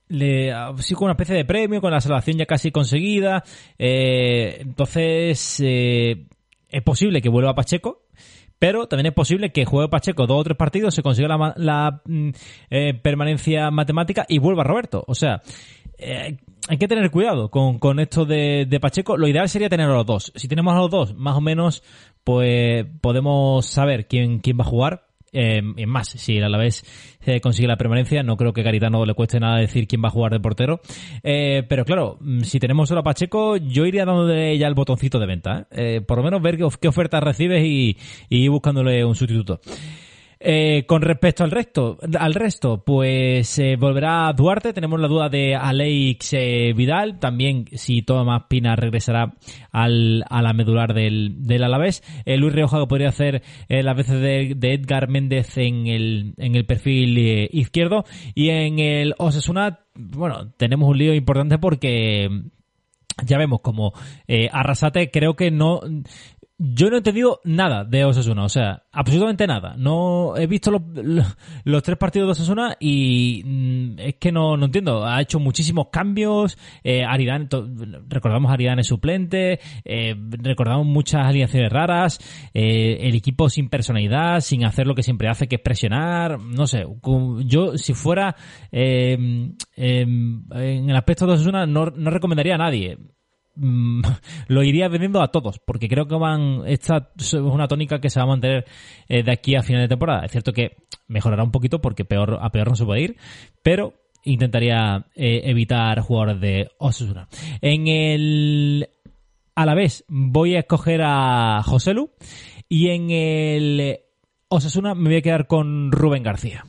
le sí con una especie de premio, con la salvación ya casi conseguida. Eh, entonces, eh, es posible que vuelva Pacheco, pero también es posible que juegue Pacheco dos o tres partidos, se consiga la, la eh, permanencia matemática y vuelva Roberto. O sea, eh, hay que tener cuidado con, con esto de, de Pacheco. Lo ideal sería tener a los dos. Si tenemos a los dos, más o menos, pues podemos saber quién, quién va a jugar. Eh, es más, si el Alavés eh, consigue la permanencia, no creo que a Garitano le cueste nada decir quién va a jugar de portero. Eh, pero claro, si tenemos solo a Pacheco, yo iría dándole ya el botoncito de venta. ¿eh? Eh, por lo menos ver qué, qué ofertas recibes y, y ir buscándole un sustituto. Eh, con respecto al resto, al resto, pues eh, volverá Duarte. Tenemos la duda de Alex eh, Vidal. También si Tomás Pina regresará al, a la medular del, del Alavés. Eh, Luis Rioja podría hacer eh, las veces de, de Edgar Méndez en el, en el perfil eh, izquierdo. Y en el Osasuna, bueno, tenemos un lío importante porque ya vemos como eh, Arrasate creo que no... Yo no he entendido nada de Osasuna, o sea, absolutamente nada. No he visto los, los, los tres partidos de Osasuna y mm, es que no, no entiendo. Ha hecho muchísimos cambios. Eh, Aridane, to, recordamos a Aridane suplente, eh, recordamos muchas alineaciones raras, eh, el equipo sin personalidad, sin hacer lo que siempre hace, que es presionar. No sé, yo si fuera eh, eh, en el aspecto de Osasuna no, no recomendaría a nadie. Lo iría vendiendo a todos porque creo que van esta es una tónica que se va a mantener eh, de aquí a final de temporada. Es cierto que mejorará un poquito porque peor a peor no se puede ir, pero intentaría eh, evitar jugadores de Osasuna. En el Alavés voy a escoger a Joselu y en el Osasuna me voy a quedar con Rubén García.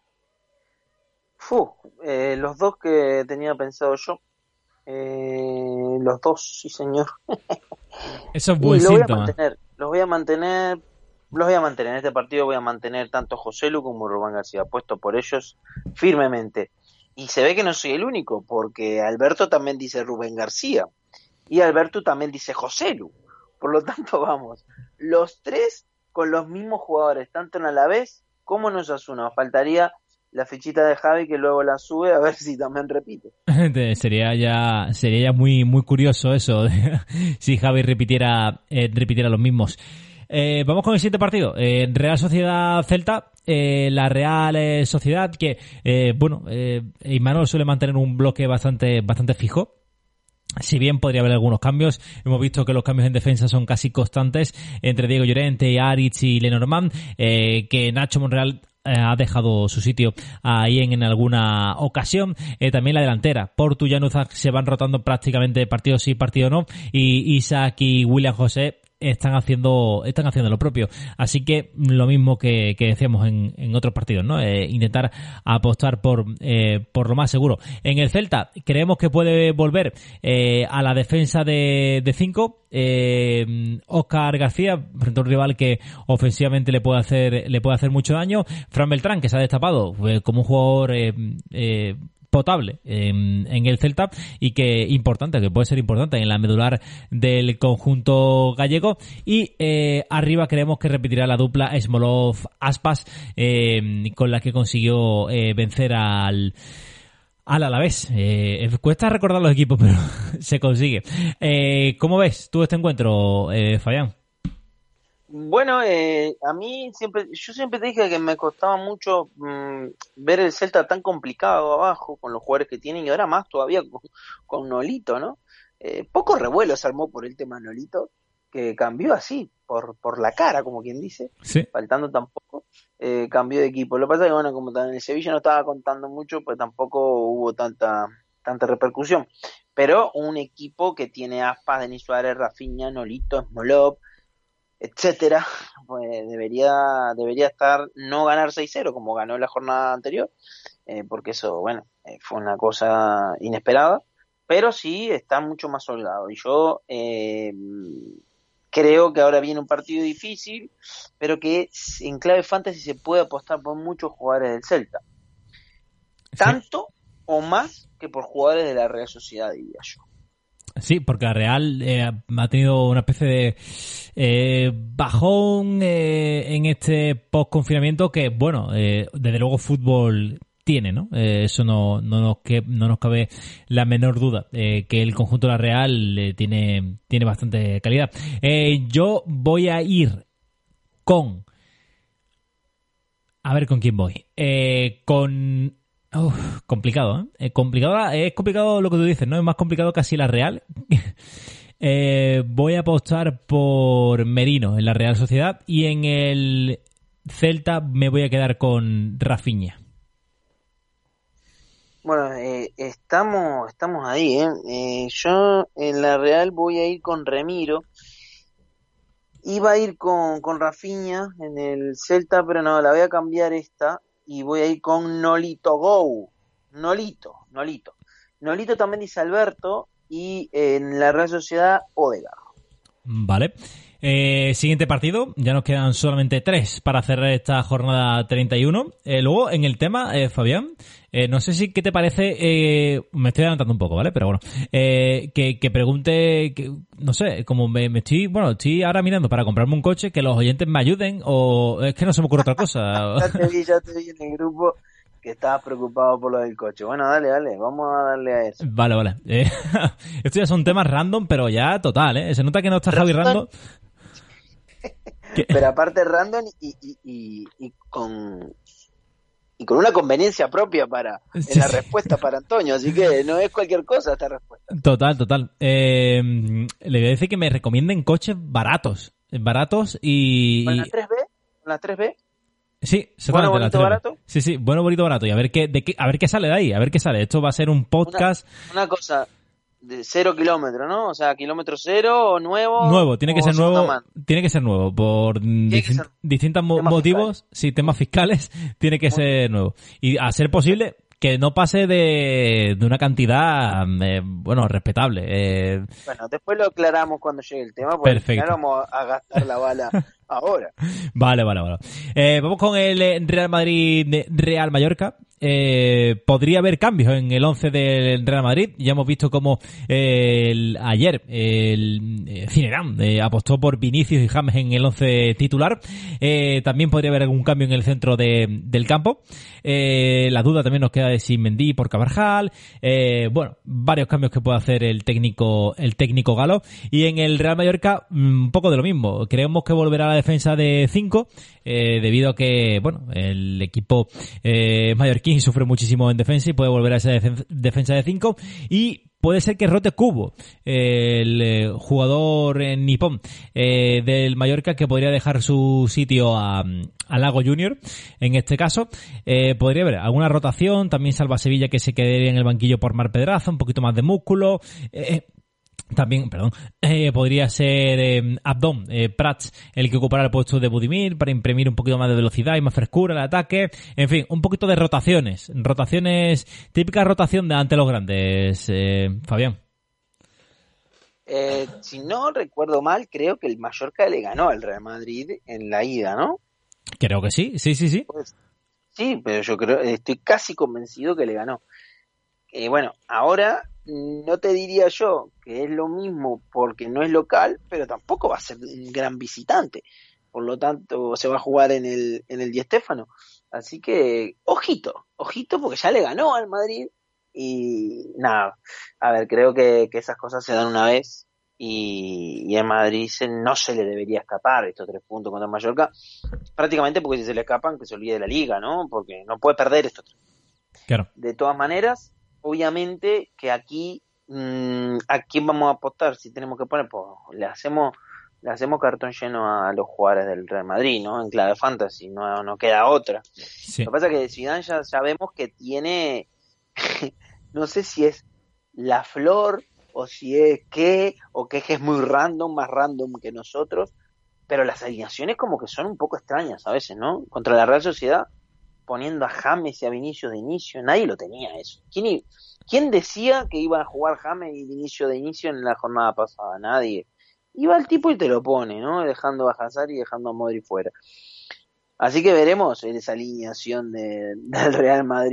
Fu, eh, los dos que tenía pensado yo. Eh, los dos, sí señor. Eso es buen y lo síntoma. Voy a mantener, los voy a mantener, los voy a mantener en este partido. Voy a mantener tanto José Lu como Rubén García, puesto por ellos firmemente. Y se ve que no soy el único, porque Alberto también dice Rubén García y Alberto también dice José Lu. Por lo tanto, vamos, los tres con los mismos jugadores, tanto en Alavés como en Osasuna. Faltaría la fichita de Javi que luego la sube a ver si también repite. sería ya sería ya muy muy curioso eso si Javi repitiera eh, repitiera los mismos. Eh, vamos con el siguiente partido. Eh, Real Sociedad Celta. Eh, la Real eh, Sociedad que eh, bueno eh, Imanol suele mantener un bloque bastante bastante fijo. Si bien podría haber algunos cambios, hemos visto que los cambios en defensa son casi constantes entre Diego Llorente, Aritz y Lenormand, eh, que Nacho Monreal eh, ha dejado su sitio ahí en, en alguna ocasión. Eh, también la delantera, Portu y Januzaj se van rotando prácticamente partido sí, partido no, y Isaac y William José están haciendo están haciendo lo propio, así que lo mismo que, que decíamos en, en otros partidos, ¿no? Eh, intentar apostar por eh, por lo más seguro. En el Celta creemos que puede volver eh, a la defensa de de cinco, eh, Óscar García frente a un rival que ofensivamente le puede hacer le puede hacer mucho daño. Fran Beltrán, que se ha destapado eh, como un jugador eh, eh, potable en, en el Celta y que importante, que puede ser importante en la medular del conjunto gallego. Y eh, arriba creemos que repetirá la dupla Smolov-Aspas eh, con la que consiguió eh, vencer al al Alavés. Eh, cuesta recordar los equipos, pero se consigue. Eh, ¿Cómo ves tú este encuentro, eh, Fabián? Bueno, eh, a mí siempre, yo siempre te dije que me costaba mucho mmm, ver el Celta tan complicado abajo con los jugadores que tienen y ahora más todavía con, con Nolito, ¿no? Eh, poco revuelo se armó por el tema Nolito, que cambió así, por por la cara, como quien dice, sí. Faltando tampoco, eh, cambió de equipo. Lo que pasa es que, bueno, como en el Sevilla no estaba contando mucho, pues tampoco hubo tanta tanta repercusión. Pero un equipo que tiene Aspas, Denis Suárez, Rafinha, Nolito, Smolov, etcétera, pues debería debería estar no ganar seis cero como ganó la jornada anterior, eh, porque eso, bueno, eh, fue una cosa inesperada, pero sí está mucho más holgado. Y yo eh, creo que ahora viene un partido difícil, pero que en clave fantasy se puede apostar por muchos jugadores del Celta. Tanto sí. o más que por jugadores de la Real Sociedad, diría yo. Sí, porque la Real eh, ha tenido una especie de eh, bajón eh, en este post-confinamiento que, bueno, eh, desde luego fútbol tiene, ¿no? Eh, eso no, no, nos que, no nos cabe la menor duda, eh, que el conjunto de la Real eh, tiene, tiene bastante calidad. Eh, yo voy a ir con... A ver con quién voy. Eh, con... Uf, complicado, ¿eh? Eh, complicado, es complicado lo que tú dices, ¿no? Es más complicado casi la Real. eh, voy a apostar por Merino en la Real Sociedad y en el Celta me voy a quedar con Rafinha. Bueno, eh, estamos estamos ahí, ¿eh? ¿eh? Yo en la Real voy a ir con Remiro. Iba a ir con, con Rafinha en el Celta, pero no, la voy a cambiar esta y voy a ir con Nolito Gou. Nolito, Nolito. Nolito también dice Alberto y en la Real Sociedad Odegaard. Vale. Eh, siguiente partido, ya nos quedan solamente tres para cerrar esta jornada treinta y uno. Eh, luego, en el tema, eh, Fabián, eh, no sé si qué te parece, eh, me estoy adelantando un poco, ¿vale? Pero bueno, eh, que, que pregunte, que, no sé, como me, me estoy, bueno, estoy ahora mirando para comprarme un coche, que los oyentes me ayuden, o es que no se me ocurre otra cosa. ya te vi, ya te vi en el grupo que estabas preocupado por lo del coche. Bueno, dale, dale, vamos a darle a eso. Vale, vale. Eh, estos ya son temas random, pero ya total, ¿eh? Se nota que no está Javi Random. Pero aparte random y, y, y, y con y con una conveniencia propia para en sí, la sí. respuesta para Antonio, así que no es cualquier cosa esta respuesta. Total, total. Eh, le voy a decir que me recomienden coches baratos, baratos y... ¿Con la tres B? ¿Con la tres B? Sí, bueno, bonito, barato. Sí, sí, bueno, bonito, barato. Y a ver qué, de qué, a ver qué sale de ahí, a ver qué sale. Esto va a ser un podcast. Una, una cosa de cero kilómetros, ¿no? O sea, kilómetro cero o nuevo. Nuevo, tiene que ser nuevo. Man. Tiene que ser nuevo por distin- distintos mo- motivos, fiscales. Sí, temas fiscales, tiene que Muy ser bien. nuevo. Y a ser posible que no pase de, de una cantidad, eh, bueno, respetable. Eh... Bueno, después lo aclaramos cuando llegue el tema, porque Perfecto. al final vamos a gastar la bala ahora. Vale, vale, vale. Eh, vamos con el Real Madrid-Real Mallorca. Eh, podría haber cambios en el once del Real Madrid. Ya hemos visto cómo eh, el, ayer el eh, Zinedine eh, apostó por Vinicius y James en el once titular. Eh, también podría haber algún cambio en el centro de, del campo. Eh, la duda también nos queda de si Mendy por Carvajal. Eh, bueno, varios cambios que puede hacer el técnico el técnico galo. Y en el Real Mallorca un poco de lo mismo. Creemos que volverá a la defensa de cinco eh, debido a que bueno el equipo eh, mallorquín sufre muchísimo en defensa y puede volver a esa def- defensa de cinco y puede ser que rote Kubo, eh, el eh, jugador eh, nipón eh, del Mallorca, que podría dejar su sitio a, a Lago Junior. En este caso, eh, podría haber alguna rotación. También Salva Sevilla, que se quedaría en el banquillo por Mar Pedraza, un poquito más de músculo. Eh, También, perdón, eh, podría ser eh, Abdón, eh, Prats, el que ocupará el puesto de Budimir para imprimir un poquito más de velocidad y más frescura al ataque. En fin, un poquito de rotaciones. Rotaciones, típica rotación de ante los grandes, eh, Fabián. Eh, si no recuerdo mal, creo que el Mallorca le ganó al Real Madrid en la ida, ¿no? Creo que sí, sí, sí, sí. Pues, sí, pero yo creo, estoy casi convencido que le ganó. Eh, bueno, ahora no te diría yo que es lo mismo porque no es local, pero tampoco va a ser un gran visitante. Por lo tanto, se va a jugar en el en el Di Stéfano. Así que, ojito, ojito, porque ya le ganó al Madrid. Y nada, a ver, creo que, que esas cosas se dan una vez. Y, y en Madrid se, no se le debería escapar estos tres puntos contra el Mallorca. Prácticamente porque si se le escapan, que se olvide de la liga, ¿no? Porque no puede perder estos tres. Claro. De todas maneras, obviamente que aquí mmm, ¿a quién vamos a apostar? Si tenemos que poner, pues le hacemos le hacemos cartón lleno a los jugadores del Real Madrid, ¿no? En clave fantasy, no, no queda otra. Sí. Lo que pasa es que Zidane ya sabemos que tiene no sé si es la flor o si es qué, o que es que es muy random, más random que nosotros, pero las alineaciones como que son un poco extrañas a veces, ¿no? Contra la Real Sociedad, poniendo a James y a Vinicius de inicio, nadie lo tenía eso. ¿Quién, ¿Quién decía que iba a jugar James y Vinicius de inicio en la jornada pasada? Nadie. Iba el tipo y te lo pone, ¿no? Dejando a Hazard y dejando a Modric fuera. Así que veremos esa alineación de, del Real Madrid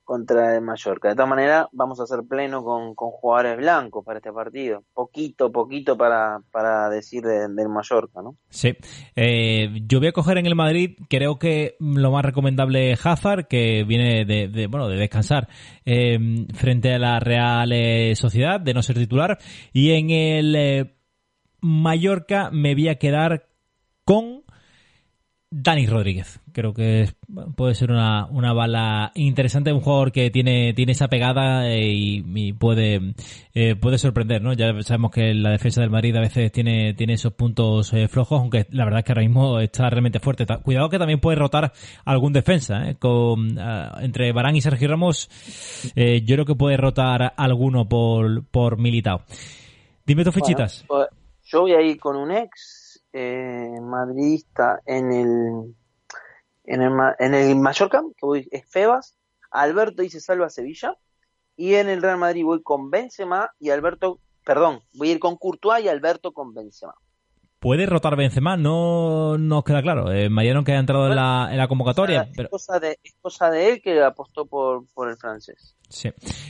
contra el Mallorca. De todas maneras, vamos a hacer pleno con, con jugadores blancos para este partido. Poquito, poquito para, para decir de, del Mallorca, ¿no? Sí. Eh, yo voy a coger en el Madrid, creo que lo más recomendable es Hazard, que viene de, de bueno, de descansar eh, frente a la Real eh, Sociedad, de no ser titular. Y en el eh, Mallorca me voy a quedar con Dani Rodríguez. Creo que puede ser una, una bala interesante, un jugador que tiene tiene esa pegada eh, y, y puede eh, puede sorprender, ¿no? Ya sabemos que la defensa del Madrid a veces tiene tiene esos puntos eh, flojos, aunque la verdad es que ahora mismo está realmente fuerte. Cuidado que también puede rotar algún defensa, ¿eh? Con uh, entre Varane y Sergio Ramos, eh, yo creo que puede rotar alguno por por Militao. Dime tus fichitas. Bueno, pues yo voy a ir con un ex Eh, madridista en el en el en el Mallorca, que voy, es Febas. Alberto dice salva Sevilla, y en el Real Madrid voy con Benzema y Alberto, perdón, voy a ir con Courtois y Alberto con Benzema. ¿Puede rotar Benzema? No nos queda claro. Eh, Mariano, que ha entrado bueno, en la en la convocatoria, es pero cosa de es cosa de él, que apostó por por el francés. Sí.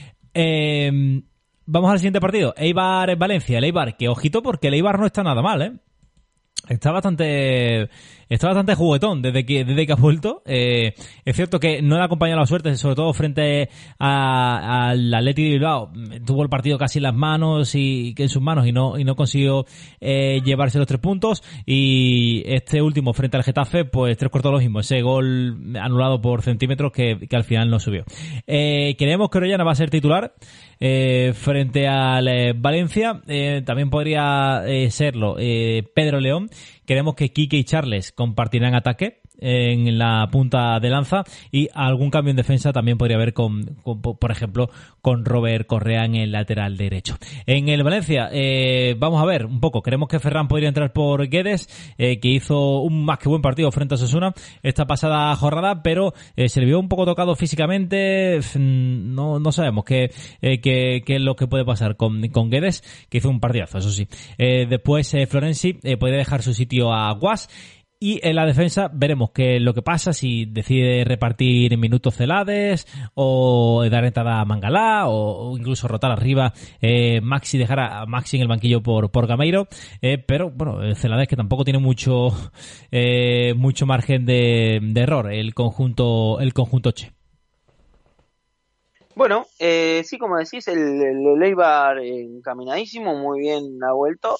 Eh, vamos al siguiente partido. Eibar Valencia. El Eibar, que ojito, porque el Eibar no está nada mal, ¿eh? Está bastante está bastante juguetón desde que desde que ha vuelto. Eh, es cierto que no le ha acompañado la suerte, sobre todo frente a, al Athletic de Bilbao. Tuvo el partido casi en las manos y en sus manos y no y no consiguió eh, llevarse los tres puntos. Y este último frente al Getafe, pues tres cuartos lo mismo. Ese gol anulado por centímetros que, que al final no subió. Eh, creemos que Orellana va a ser titular eh, frente al eh, Valencia. Eh, también podría eh, serlo eh, Pedro León. Queremos que Quique y Charles compartirán ataque en la punta de lanza, y algún cambio en defensa también podría haber con, con por ejemplo, con Robert Correa en el lateral derecho. En el Valencia, eh, vamos a ver un poco, creemos que Ferran podría entrar por Guedes, eh, que hizo un más que buen partido frente a Osasuna esta pasada jornada, pero eh, se le vio un poco tocado físicamente. No, no sabemos qué, eh, qué, qué es lo que puede pasar con, con Guedes, que hizo un partidazo, eso sí. Eh, después eh, Florenzi eh, podría dejar su sitio a Guas. Y en la defensa veremos qué es lo que pasa, si decide repartir minutos Celades o dar entrada a Mangalá, o, o incluso rotar arriba eh, Maxi, dejar a Maxi en el banquillo por, por Gameiro. Eh, pero bueno, Celades, que tampoco tiene mucho eh, mucho margen de, de error el conjunto el conjunto Che. Bueno, eh, sí, como decís, el, el, el Eibar encaminadísimo, muy bien ha vuelto.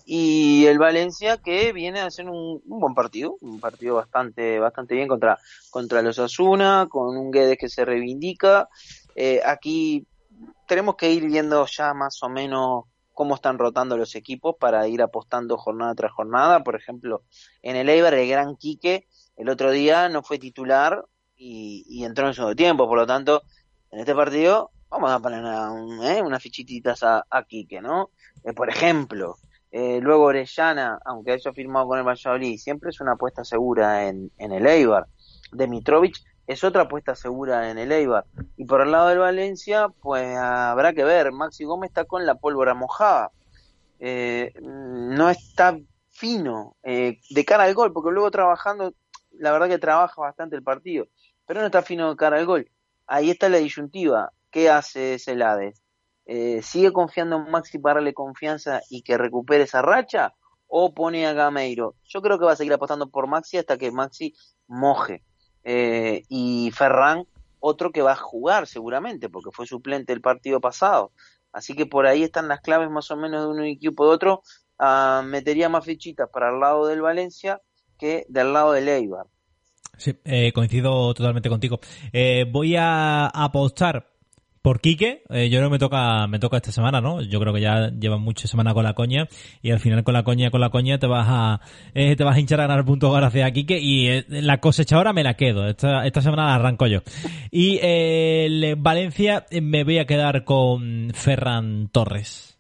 Y el Valencia, que viene a hacer un, un buen partido, un partido bastante bastante bien contra contra los Osasuna, con un Guedes que se reivindica. Eh, aquí tenemos que ir viendo ya más o menos cómo están rotando los equipos para ir apostando jornada tras jornada. Por ejemplo, en el Eibar, el gran Quique el otro día no fue titular y, y entró en el segundo tiempo, por lo tanto, en este partido vamos a poner una, un, eh, unas fichititas a, a Quique, ¿no? Eh, por ejemplo, Eh, luego Orellana, aunque haya firmado con el Valladolid, siempre es una apuesta segura en, en el Eibar. Dimitrovic es otra apuesta segura en el Eibar. Y por el lado del Valencia, pues habrá que ver. Maxi Gómez está con la pólvora mojada. Eh, no está fino eh, de cara al gol, porque luego trabajando, la verdad que trabaja bastante el partido, pero no está fino de cara al gol. Ahí está la disyuntiva. ¿Qué hace Celades? Eh, ¿Sigue confiando en Maxi para darle confianza y que recupere esa racha? ¿O pone a Gameiro? Yo creo que va a seguir apostando por Maxi hasta que Maxi moje. Eh, y Ferran, otro que va a jugar seguramente, porque fue suplente el partido pasado. Así que por ahí están las claves más o menos de un equipo de otro. Uh, metería más fichitas para el lado del Valencia que del lado del Eibar. Sí, eh, coincido totalmente contigo. Eh, voy a apostar por Quique. Eh, yo creo que me toca me toca esta semana, ¿no? Yo creo que ya llevan muchas semanas con la coña, y al final con la coña con la coña te vas a eh, te vas a hinchar a ganar puntos gracias a Quique, y eh, la cosechadora me la quedo. Esta esta semana la arranco yo. Y eh, el Valencia eh, me voy a quedar con Ferran Torres.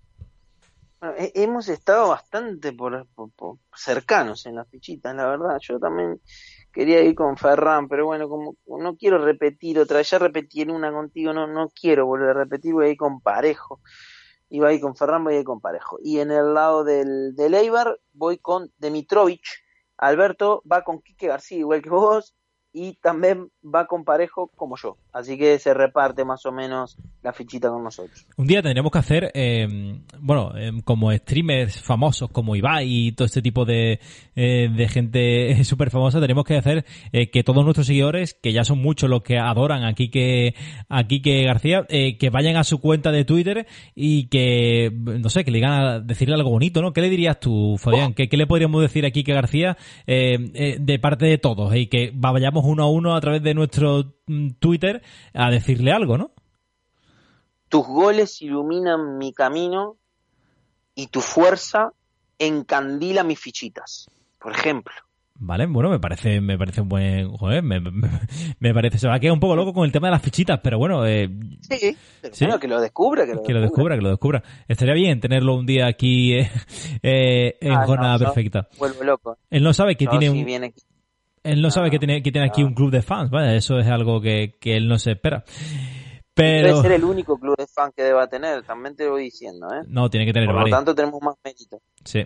Bueno, eh, hemos estado bastante por, por, por cercanos en las fichitas, la verdad. Yo también quería ir con Ferran, pero bueno, como no quiero repetir otra vez, ya repetí en una contigo, no no quiero volver a repetir, voy a ir con Parejo. Iba a ir con Ferran, voy a ir con Parejo. Y en el lado del, del Eibar voy con Dimitrovic. Alberto va con Quique García, igual que vos. y también va con parejo como yo. Así que se reparte más o menos la fichita con nosotros. Un día tendríamos que hacer, eh, bueno, eh, como streamers famosos como Ibai y todo este tipo de, eh, de gente súper famosa, tenemos que hacer eh, que todos nuestros seguidores, que ya son muchos los que adoran a Quique, a Quique García, eh, que vayan a su cuenta de Twitter y que, no sé, que le digan a decirle algo bonito, ¿no? ¿Qué le dirías tú, Fabián? ¿Qué, qué le podríamos decir a Quique García eh, eh, de parte de todos? Y que vayamos uno a uno a través de nuestro mm, Twitter a decirle algo, ¿no? Tus goles iluminan mi camino y tu fuerza encandila mis fichitas, por ejemplo. Vale, bueno, me parece me parece un buen... Joder, me, me, me parece... Se va a quedar un poco loco con el tema de las fichitas, pero bueno... Eh, sí, pero ¿sí? Bueno, que lo descubra, que lo que descubra. lo descubra, que lo descubra. Estaría bien tenerlo un día aquí eh, eh, en ah, jornada no, perfecta. Vuelvo loco. Él no sabe que no, tiene si un... viene aquí. Él no, no sabe que tiene, que tiene aquí no. un club de fans, vaya, eso es algo que, que él no se espera. Pero... Debe ser el único club de fans que deba tener, también te lo voy diciendo, ¿eh? No, tiene que tener Por varios. lo tanto, tenemos más mérito. Sí.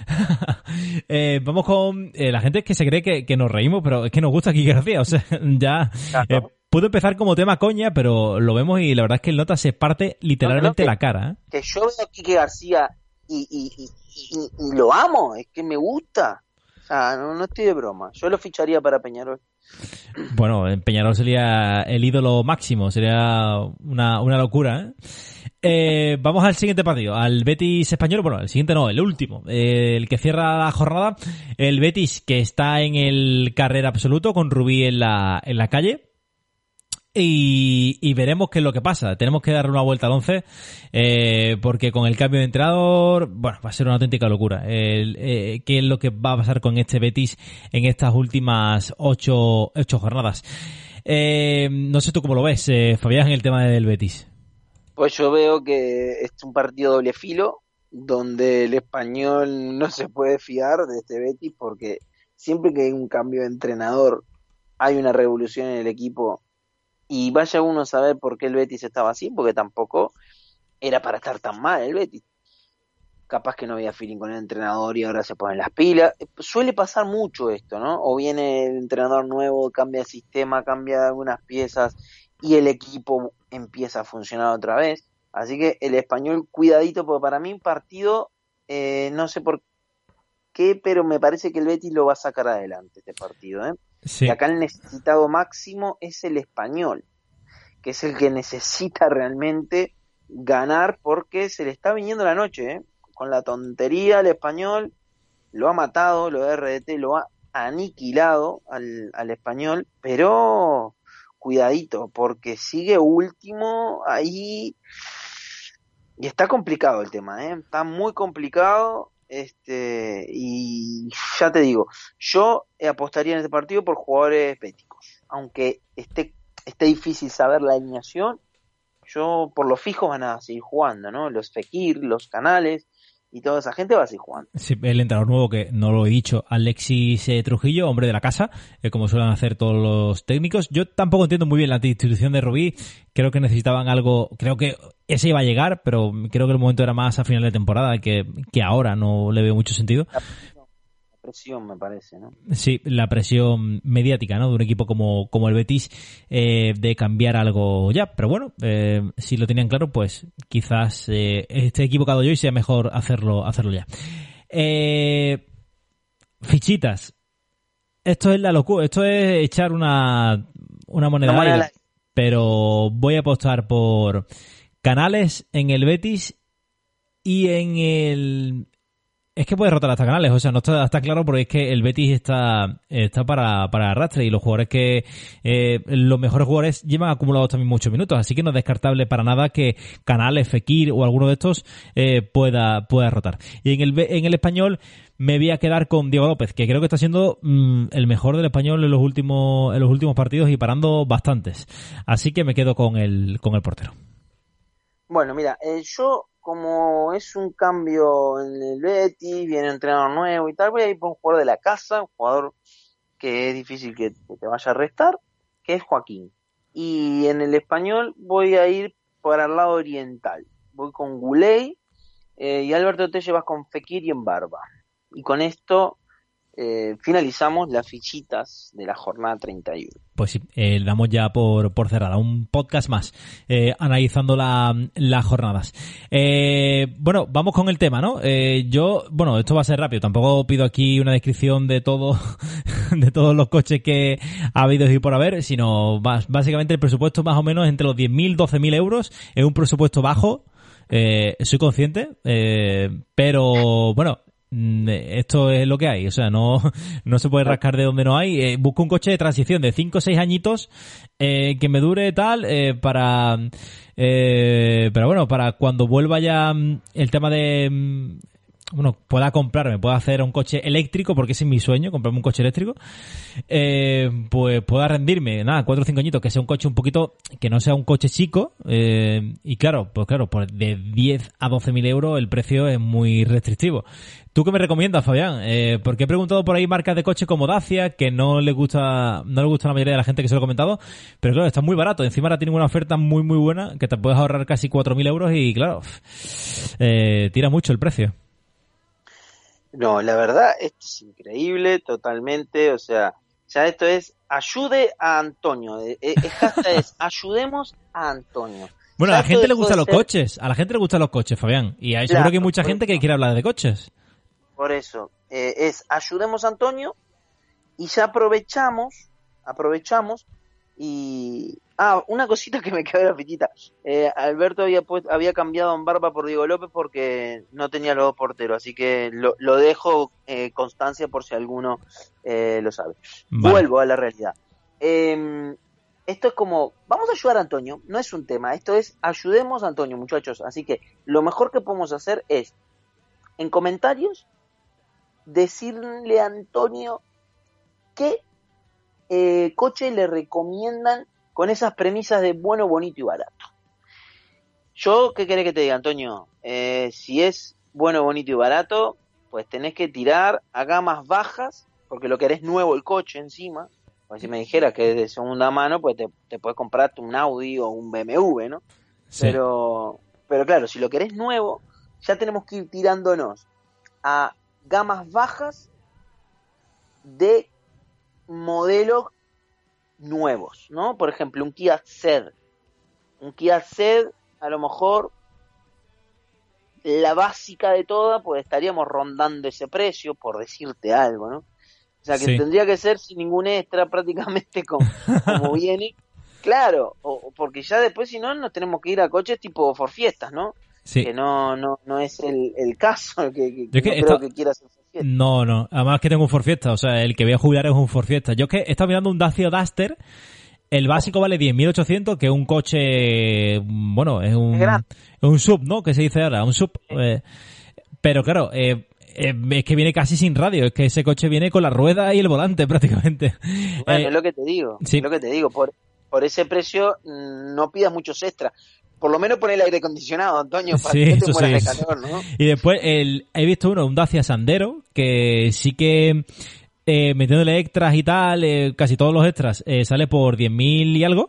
eh, vamos con... Eh, la gente es que se cree que, que nos reímos, pero es que nos gusta Quique García, o sea, ya... Claro. Eh, pudo empezar como tema coña, pero lo vemos y la verdad es que el nota se parte literalmente no, no, la cara, ¿eh? Que yo veo a Quique García y, y, y, y, y lo amo, es que me gusta. O sea, no, no estoy de broma. Yo lo ficharía para Peñarol. Bueno, en Peñarol sería el ídolo máximo, sería una, una locura, ¿eh? Eh, vamos al siguiente partido, al Betis Español. Bueno, el siguiente no, el último, eh, el que cierra la jornada. El Betis, que está en el carrera absoluto con Rubí en la, en la calle. Y, y veremos qué es lo que pasa. Tenemos que darle una vuelta al once, eh, porque con el cambio de entrenador, bueno, va a ser una auténtica locura. El, eh, ¿Qué es lo que va a pasar con este Betis en estas últimas ocho, ocho jornadas? Eh, no sé tú cómo lo ves, eh, Fabián, en el tema del Betis. Pues yo veo que es un partido doble filo, donde el Español no se puede fiar de este Betis, porque siempre que hay un cambio de entrenador, hay una revolución en el equipo. Y vaya uno a saber por qué el Betis estaba así, porque tampoco era para estar tan mal el Betis. Capaz que no había feeling con el entrenador y ahora se ponen las pilas. Suele pasar mucho esto, ¿no? O viene el entrenador nuevo, cambia el sistema, cambia algunas piezas y el equipo empieza a funcionar otra vez. Así que el Español, cuidadito, porque para mí un partido, eh, no sé por qué, pero me parece que el Betis lo va a sacar adelante este partido, ¿eh? Sí. Y acá el necesitado máximo es el Español, que es el que necesita realmente ganar porque se le está viniendo la noche, ¿eh? Con la tontería el Español lo ha matado, lo de R D T lo ha aniquilado al, al Español, pero cuidadito porque sigue último ahí y está complicado el tema, ¿eh? Está muy complicado. Este y ya te digo, yo apostaría en este partido por jugadores béticos, aunque esté esté difícil saber la alineación. Yo por los fijos van a seguir jugando, ¿no? Los Fekir, los Canales y toda esa gente va a seguir jugando. Sí, el entrenador nuevo, que no lo he dicho, Alexis eh, Trujillo, hombre de la casa, eh, como suelen hacer todos los técnicos. Yo tampoco entiendo muy bien la institución de Rubí. Creo que necesitaban algo, creo que ese iba a llegar, pero creo que el momento era más a final de temporada que, que ahora, no le veo mucho sentido. La presión, la presión me parece, ¿no? Sí, la presión mediática, ¿no? De un equipo como, como el Betis, eh, de cambiar algo ya. Pero bueno, eh, si lo tenían claro, pues quizás eh, esté equivocado yo y sea mejor hacerlo, hacerlo ya. Eh, fichitas. Esto es la locura, esto es echar una, una moneda al aire. Pero voy a apostar por Canales en el Betis y en el... Es que puede rotar hasta Canales, o sea, no está, está claro, porque es que el Betis está, está para, para arrastre y los jugadores que, eh, los mejores jugadores llevan acumulados también muchos minutos, así que no es descartable para nada que Canales, Fekir o alguno de estos eh, pueda, pueda rotar. Y en el, en el Español me voy a quedar con Diego López, que creo que está siendo mmm, el mejor del Español en los últimos, en los últimos partidos y parando bastantes. Así que me quedo con el, con el portero. Bueno, mira, eh, yo, como es un cambio en el Betis, viene un entrenador nuevo y tal, voy a ir por un jugador de la casa, un jugador que es difícil que, que te vaya a restar, que es Joaquín. Y en el Español voy a ir para el lado oriental. Voy con Guley eh, y Alberto Telle vas con Fekir y en Barba. Y con esto eh, finalizamos las fichitas de la jornada treinta y uno. Pues sí, eh, damos ya por, por cerrada. Un podcast más, eh, analizando la, las jornadas. Eh, bueno, vamos con el tema, ¿no? Eh, yo, bueno, esto va a ser rápido. Tampoco pido aquí una descripción de todo, de todos los coches que ha habido y por haber, sino más, básicamente el presupuesto más o menos entre los diez mil, doce mil euros. Es un presupuesto bajo, eh, soy consciente, eh, pero bueno, esto es lo que hay, o sea, no, no se puede rascar de donde no hay. Eh, busco un coche de transición de cinco o seis añitos eh, que me dure tal eh, para eh, pero bueno, para cuando vuelva ya el tema de bueno, pueda comprarme, pueda hacer un coche eléctrico, porque ese es mi sueño, comprarme un coche eléctrico, eh, pues pueda rendirme, nada, cuatro o cinco añitos, que sea un coche un poquito, que no sea un coche chico, eh, y claro, pues claro, pues de diez a doce mil euros el precio es muy restrictivo. ¿Tú qué me recomiendas, Fabián? Eh, porque he preguntado por ahí marcas de coches como Dacia, que no le gusta, no le gusta a la mayoría de la gente que se lo he comentado, pero claro, está muy barato, encima ahora tienen una oferta muy muy buena, que te puedes ahorrar casi cuatro mil euros y claro, eh, tira mucho el precio. No, la verdad, esto es increíble, totalmente, o sea, ya esto es ayude a Antonio, esta es ayudemos a Antonio. Bueno, a la gente le gustan los ser... coches, a la gente le gustan los coches, Fabián, y hay, claro, seguro que hay mucha gente eso. que quiere hablar de coches. Por eso, eh, es ayudemos a Antonio y ya aprovechamos, aprovechamos y... Ah, una cosita que me quedó de la fichita. Eh, Alberto había puesto, había cambiado a Barba por Diego López porque no tenía los dos porteros, así que lo, lo dejo eh, constancia por si alguno eh, lo sabe. Vale. Vuelvo a la realidad. Eh, esto es como, vamos a ayudar a Antonio, no es un tema, esto es ayudemos a Antonio, muchachos. Así que lo mejor que podemos hacer es, en comentarios, decirle a Antonio qué eh, coche le recomiendan con esas premisas de bueno, bonito y barato. Yo, ¿qué querés que te diga, Antonio? Eh, si es bueno, bonito y barato, pues tenés que tirar a gamas bajas, porque lo querés nuevo el coche encima. Pues si me dijeras que es de segunda mano, pues te, te puedes comprarte un Audi o un B M W, ¿no? Sí. Pero, pero claro, si lo querés nuevo, ya tenemos que ir tirándonos a gamas bajas de modelos nuevos, ¿no? Por ejemplo, un Kia Ceed. Un Kia Ceed, a lo mejor, la básica de toda, pues estaríamos rondando ese precio, por decirte algo, ¿no? O sea, que sí. Tendría que ser sin ningún extra, prácticamente como, como viene. Claro, o, porque ya después, si no, nos tenemos que ir a coches tipo Ford Fiestas, ¿no? Sí. Que no, no, no es el, el caso, que, que, que no creo que quieras hacer Ford Fiesta. No, no, además que tengo un Ford Fiesta, o sea, el que voy a jubilar es un Ford Fiesta. Yo es que he estado mirando un Dacia Duster, el básico vale diez mil ochocientos, que es un coche, bueno, es un, es un sub, ¿no? Que se dice ahora, un sub. Sí. Eh, pero claro, eh, eh, es que viene casi sin radio, es que ese coche viene con la rueda y el volante prácticamente. Bueno, eh, es lo que te digo, sí. es lo que te digo, por, por ese precio no pidas muchos extras. Por lo menos pon el aire acondicionado, Antonio, para sí, que te mueras sí, de calor, ¿no? Y después el, he visto uno, un Dacia Sandero, que sí que eh, metiéndole extras y tal, eh, casi todos los extras, eh, sale por diez mil y algo,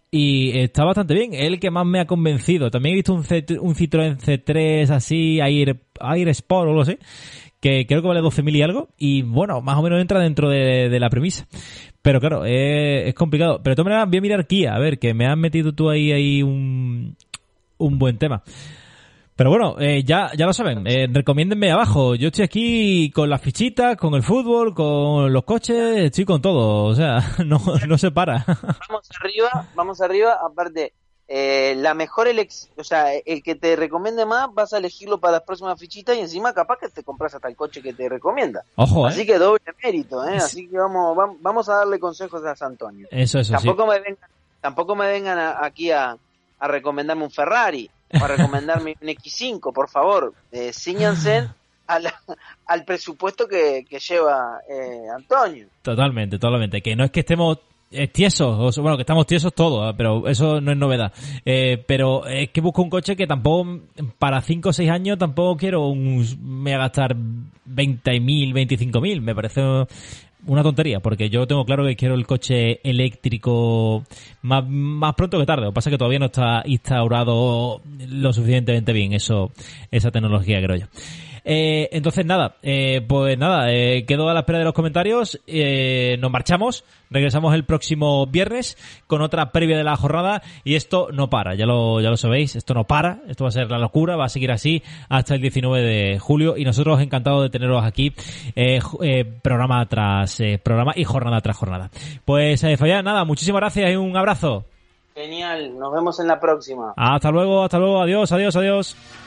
y está bastante bien, es el que más me ha convencido. También he visto un, C, un Citroën C tres así, Air, Air Sport o algo así, que creo que vale doce mil y algo, y bueno, más o menos entra dentro de, de la premisa. Pero claro, es, es complicado. Pero de todas maneras voy a mirar Kia, a ver, que me has metido tú ahí, ahí un, un buen tema. Pero bueno, eh, ya ya lo saben, eh, recomiéndenme abajo. Yo estoy aquí con las fichitas, con el fútbol, con los coches, estoy con todo. O sea, no, no se para. Vamos arriba, vamos arriba, aparte... Eh, la mejor elección, o sea, el que te recomiende más vas a elegirlo para las próximas fichitas y encima capaz que te compras hasta el coche que te recomienda. Ojo, ¿eh? Así que doble mérito, ¿eh? Así que vamos vamos a darle consejos a San Antonio. Eso, eso, tampoco sí. me vengan, tampoco me vengan a, aquí a, a recomendarme un Ferrari o a recomendarme un X cinco, por favor. Eh, Cíñanse a la, al presupuesto que, que lleva eh, Antonio. Totalmente, totalmente. Que no es que estemos tiesos, bueno, que estamos tiesos todos, pero eso no es novedad. Eh, pero es que busco un coche que tampoco, para cinco o seis años, tampoco quiero un, me voy a gastar veinte mil, veinticinco mil. Me parece una tontería, porque yo tengo claro que quiero el coche eléctrico más, más pronto que tarde. Lo que pasa es que todavía no está instaurado lo suficientemente bien eso, esa tecnología, creo yo. Eh, entonces nada, eh, pues nada, eh, quedo a la espera de los comentarios, eh, nos marchamos, regresamos el próximo viernes con otra previa de la jornada y esto no para, ya lo, ya lo sabéis, esto no para, esto va a ser la locura, va a seguir así hasta el diecinueve de julio y nosotros encantados de teneros aquí, eh, eh, programa tras eh, programa y jornada tras jornada. Pues eh, Fabián, nada, muchísimas gracias y un abrazo. Genial, nos vemos en la próxima. Hasta luego, hasta luego, adiós, adiós, adiós.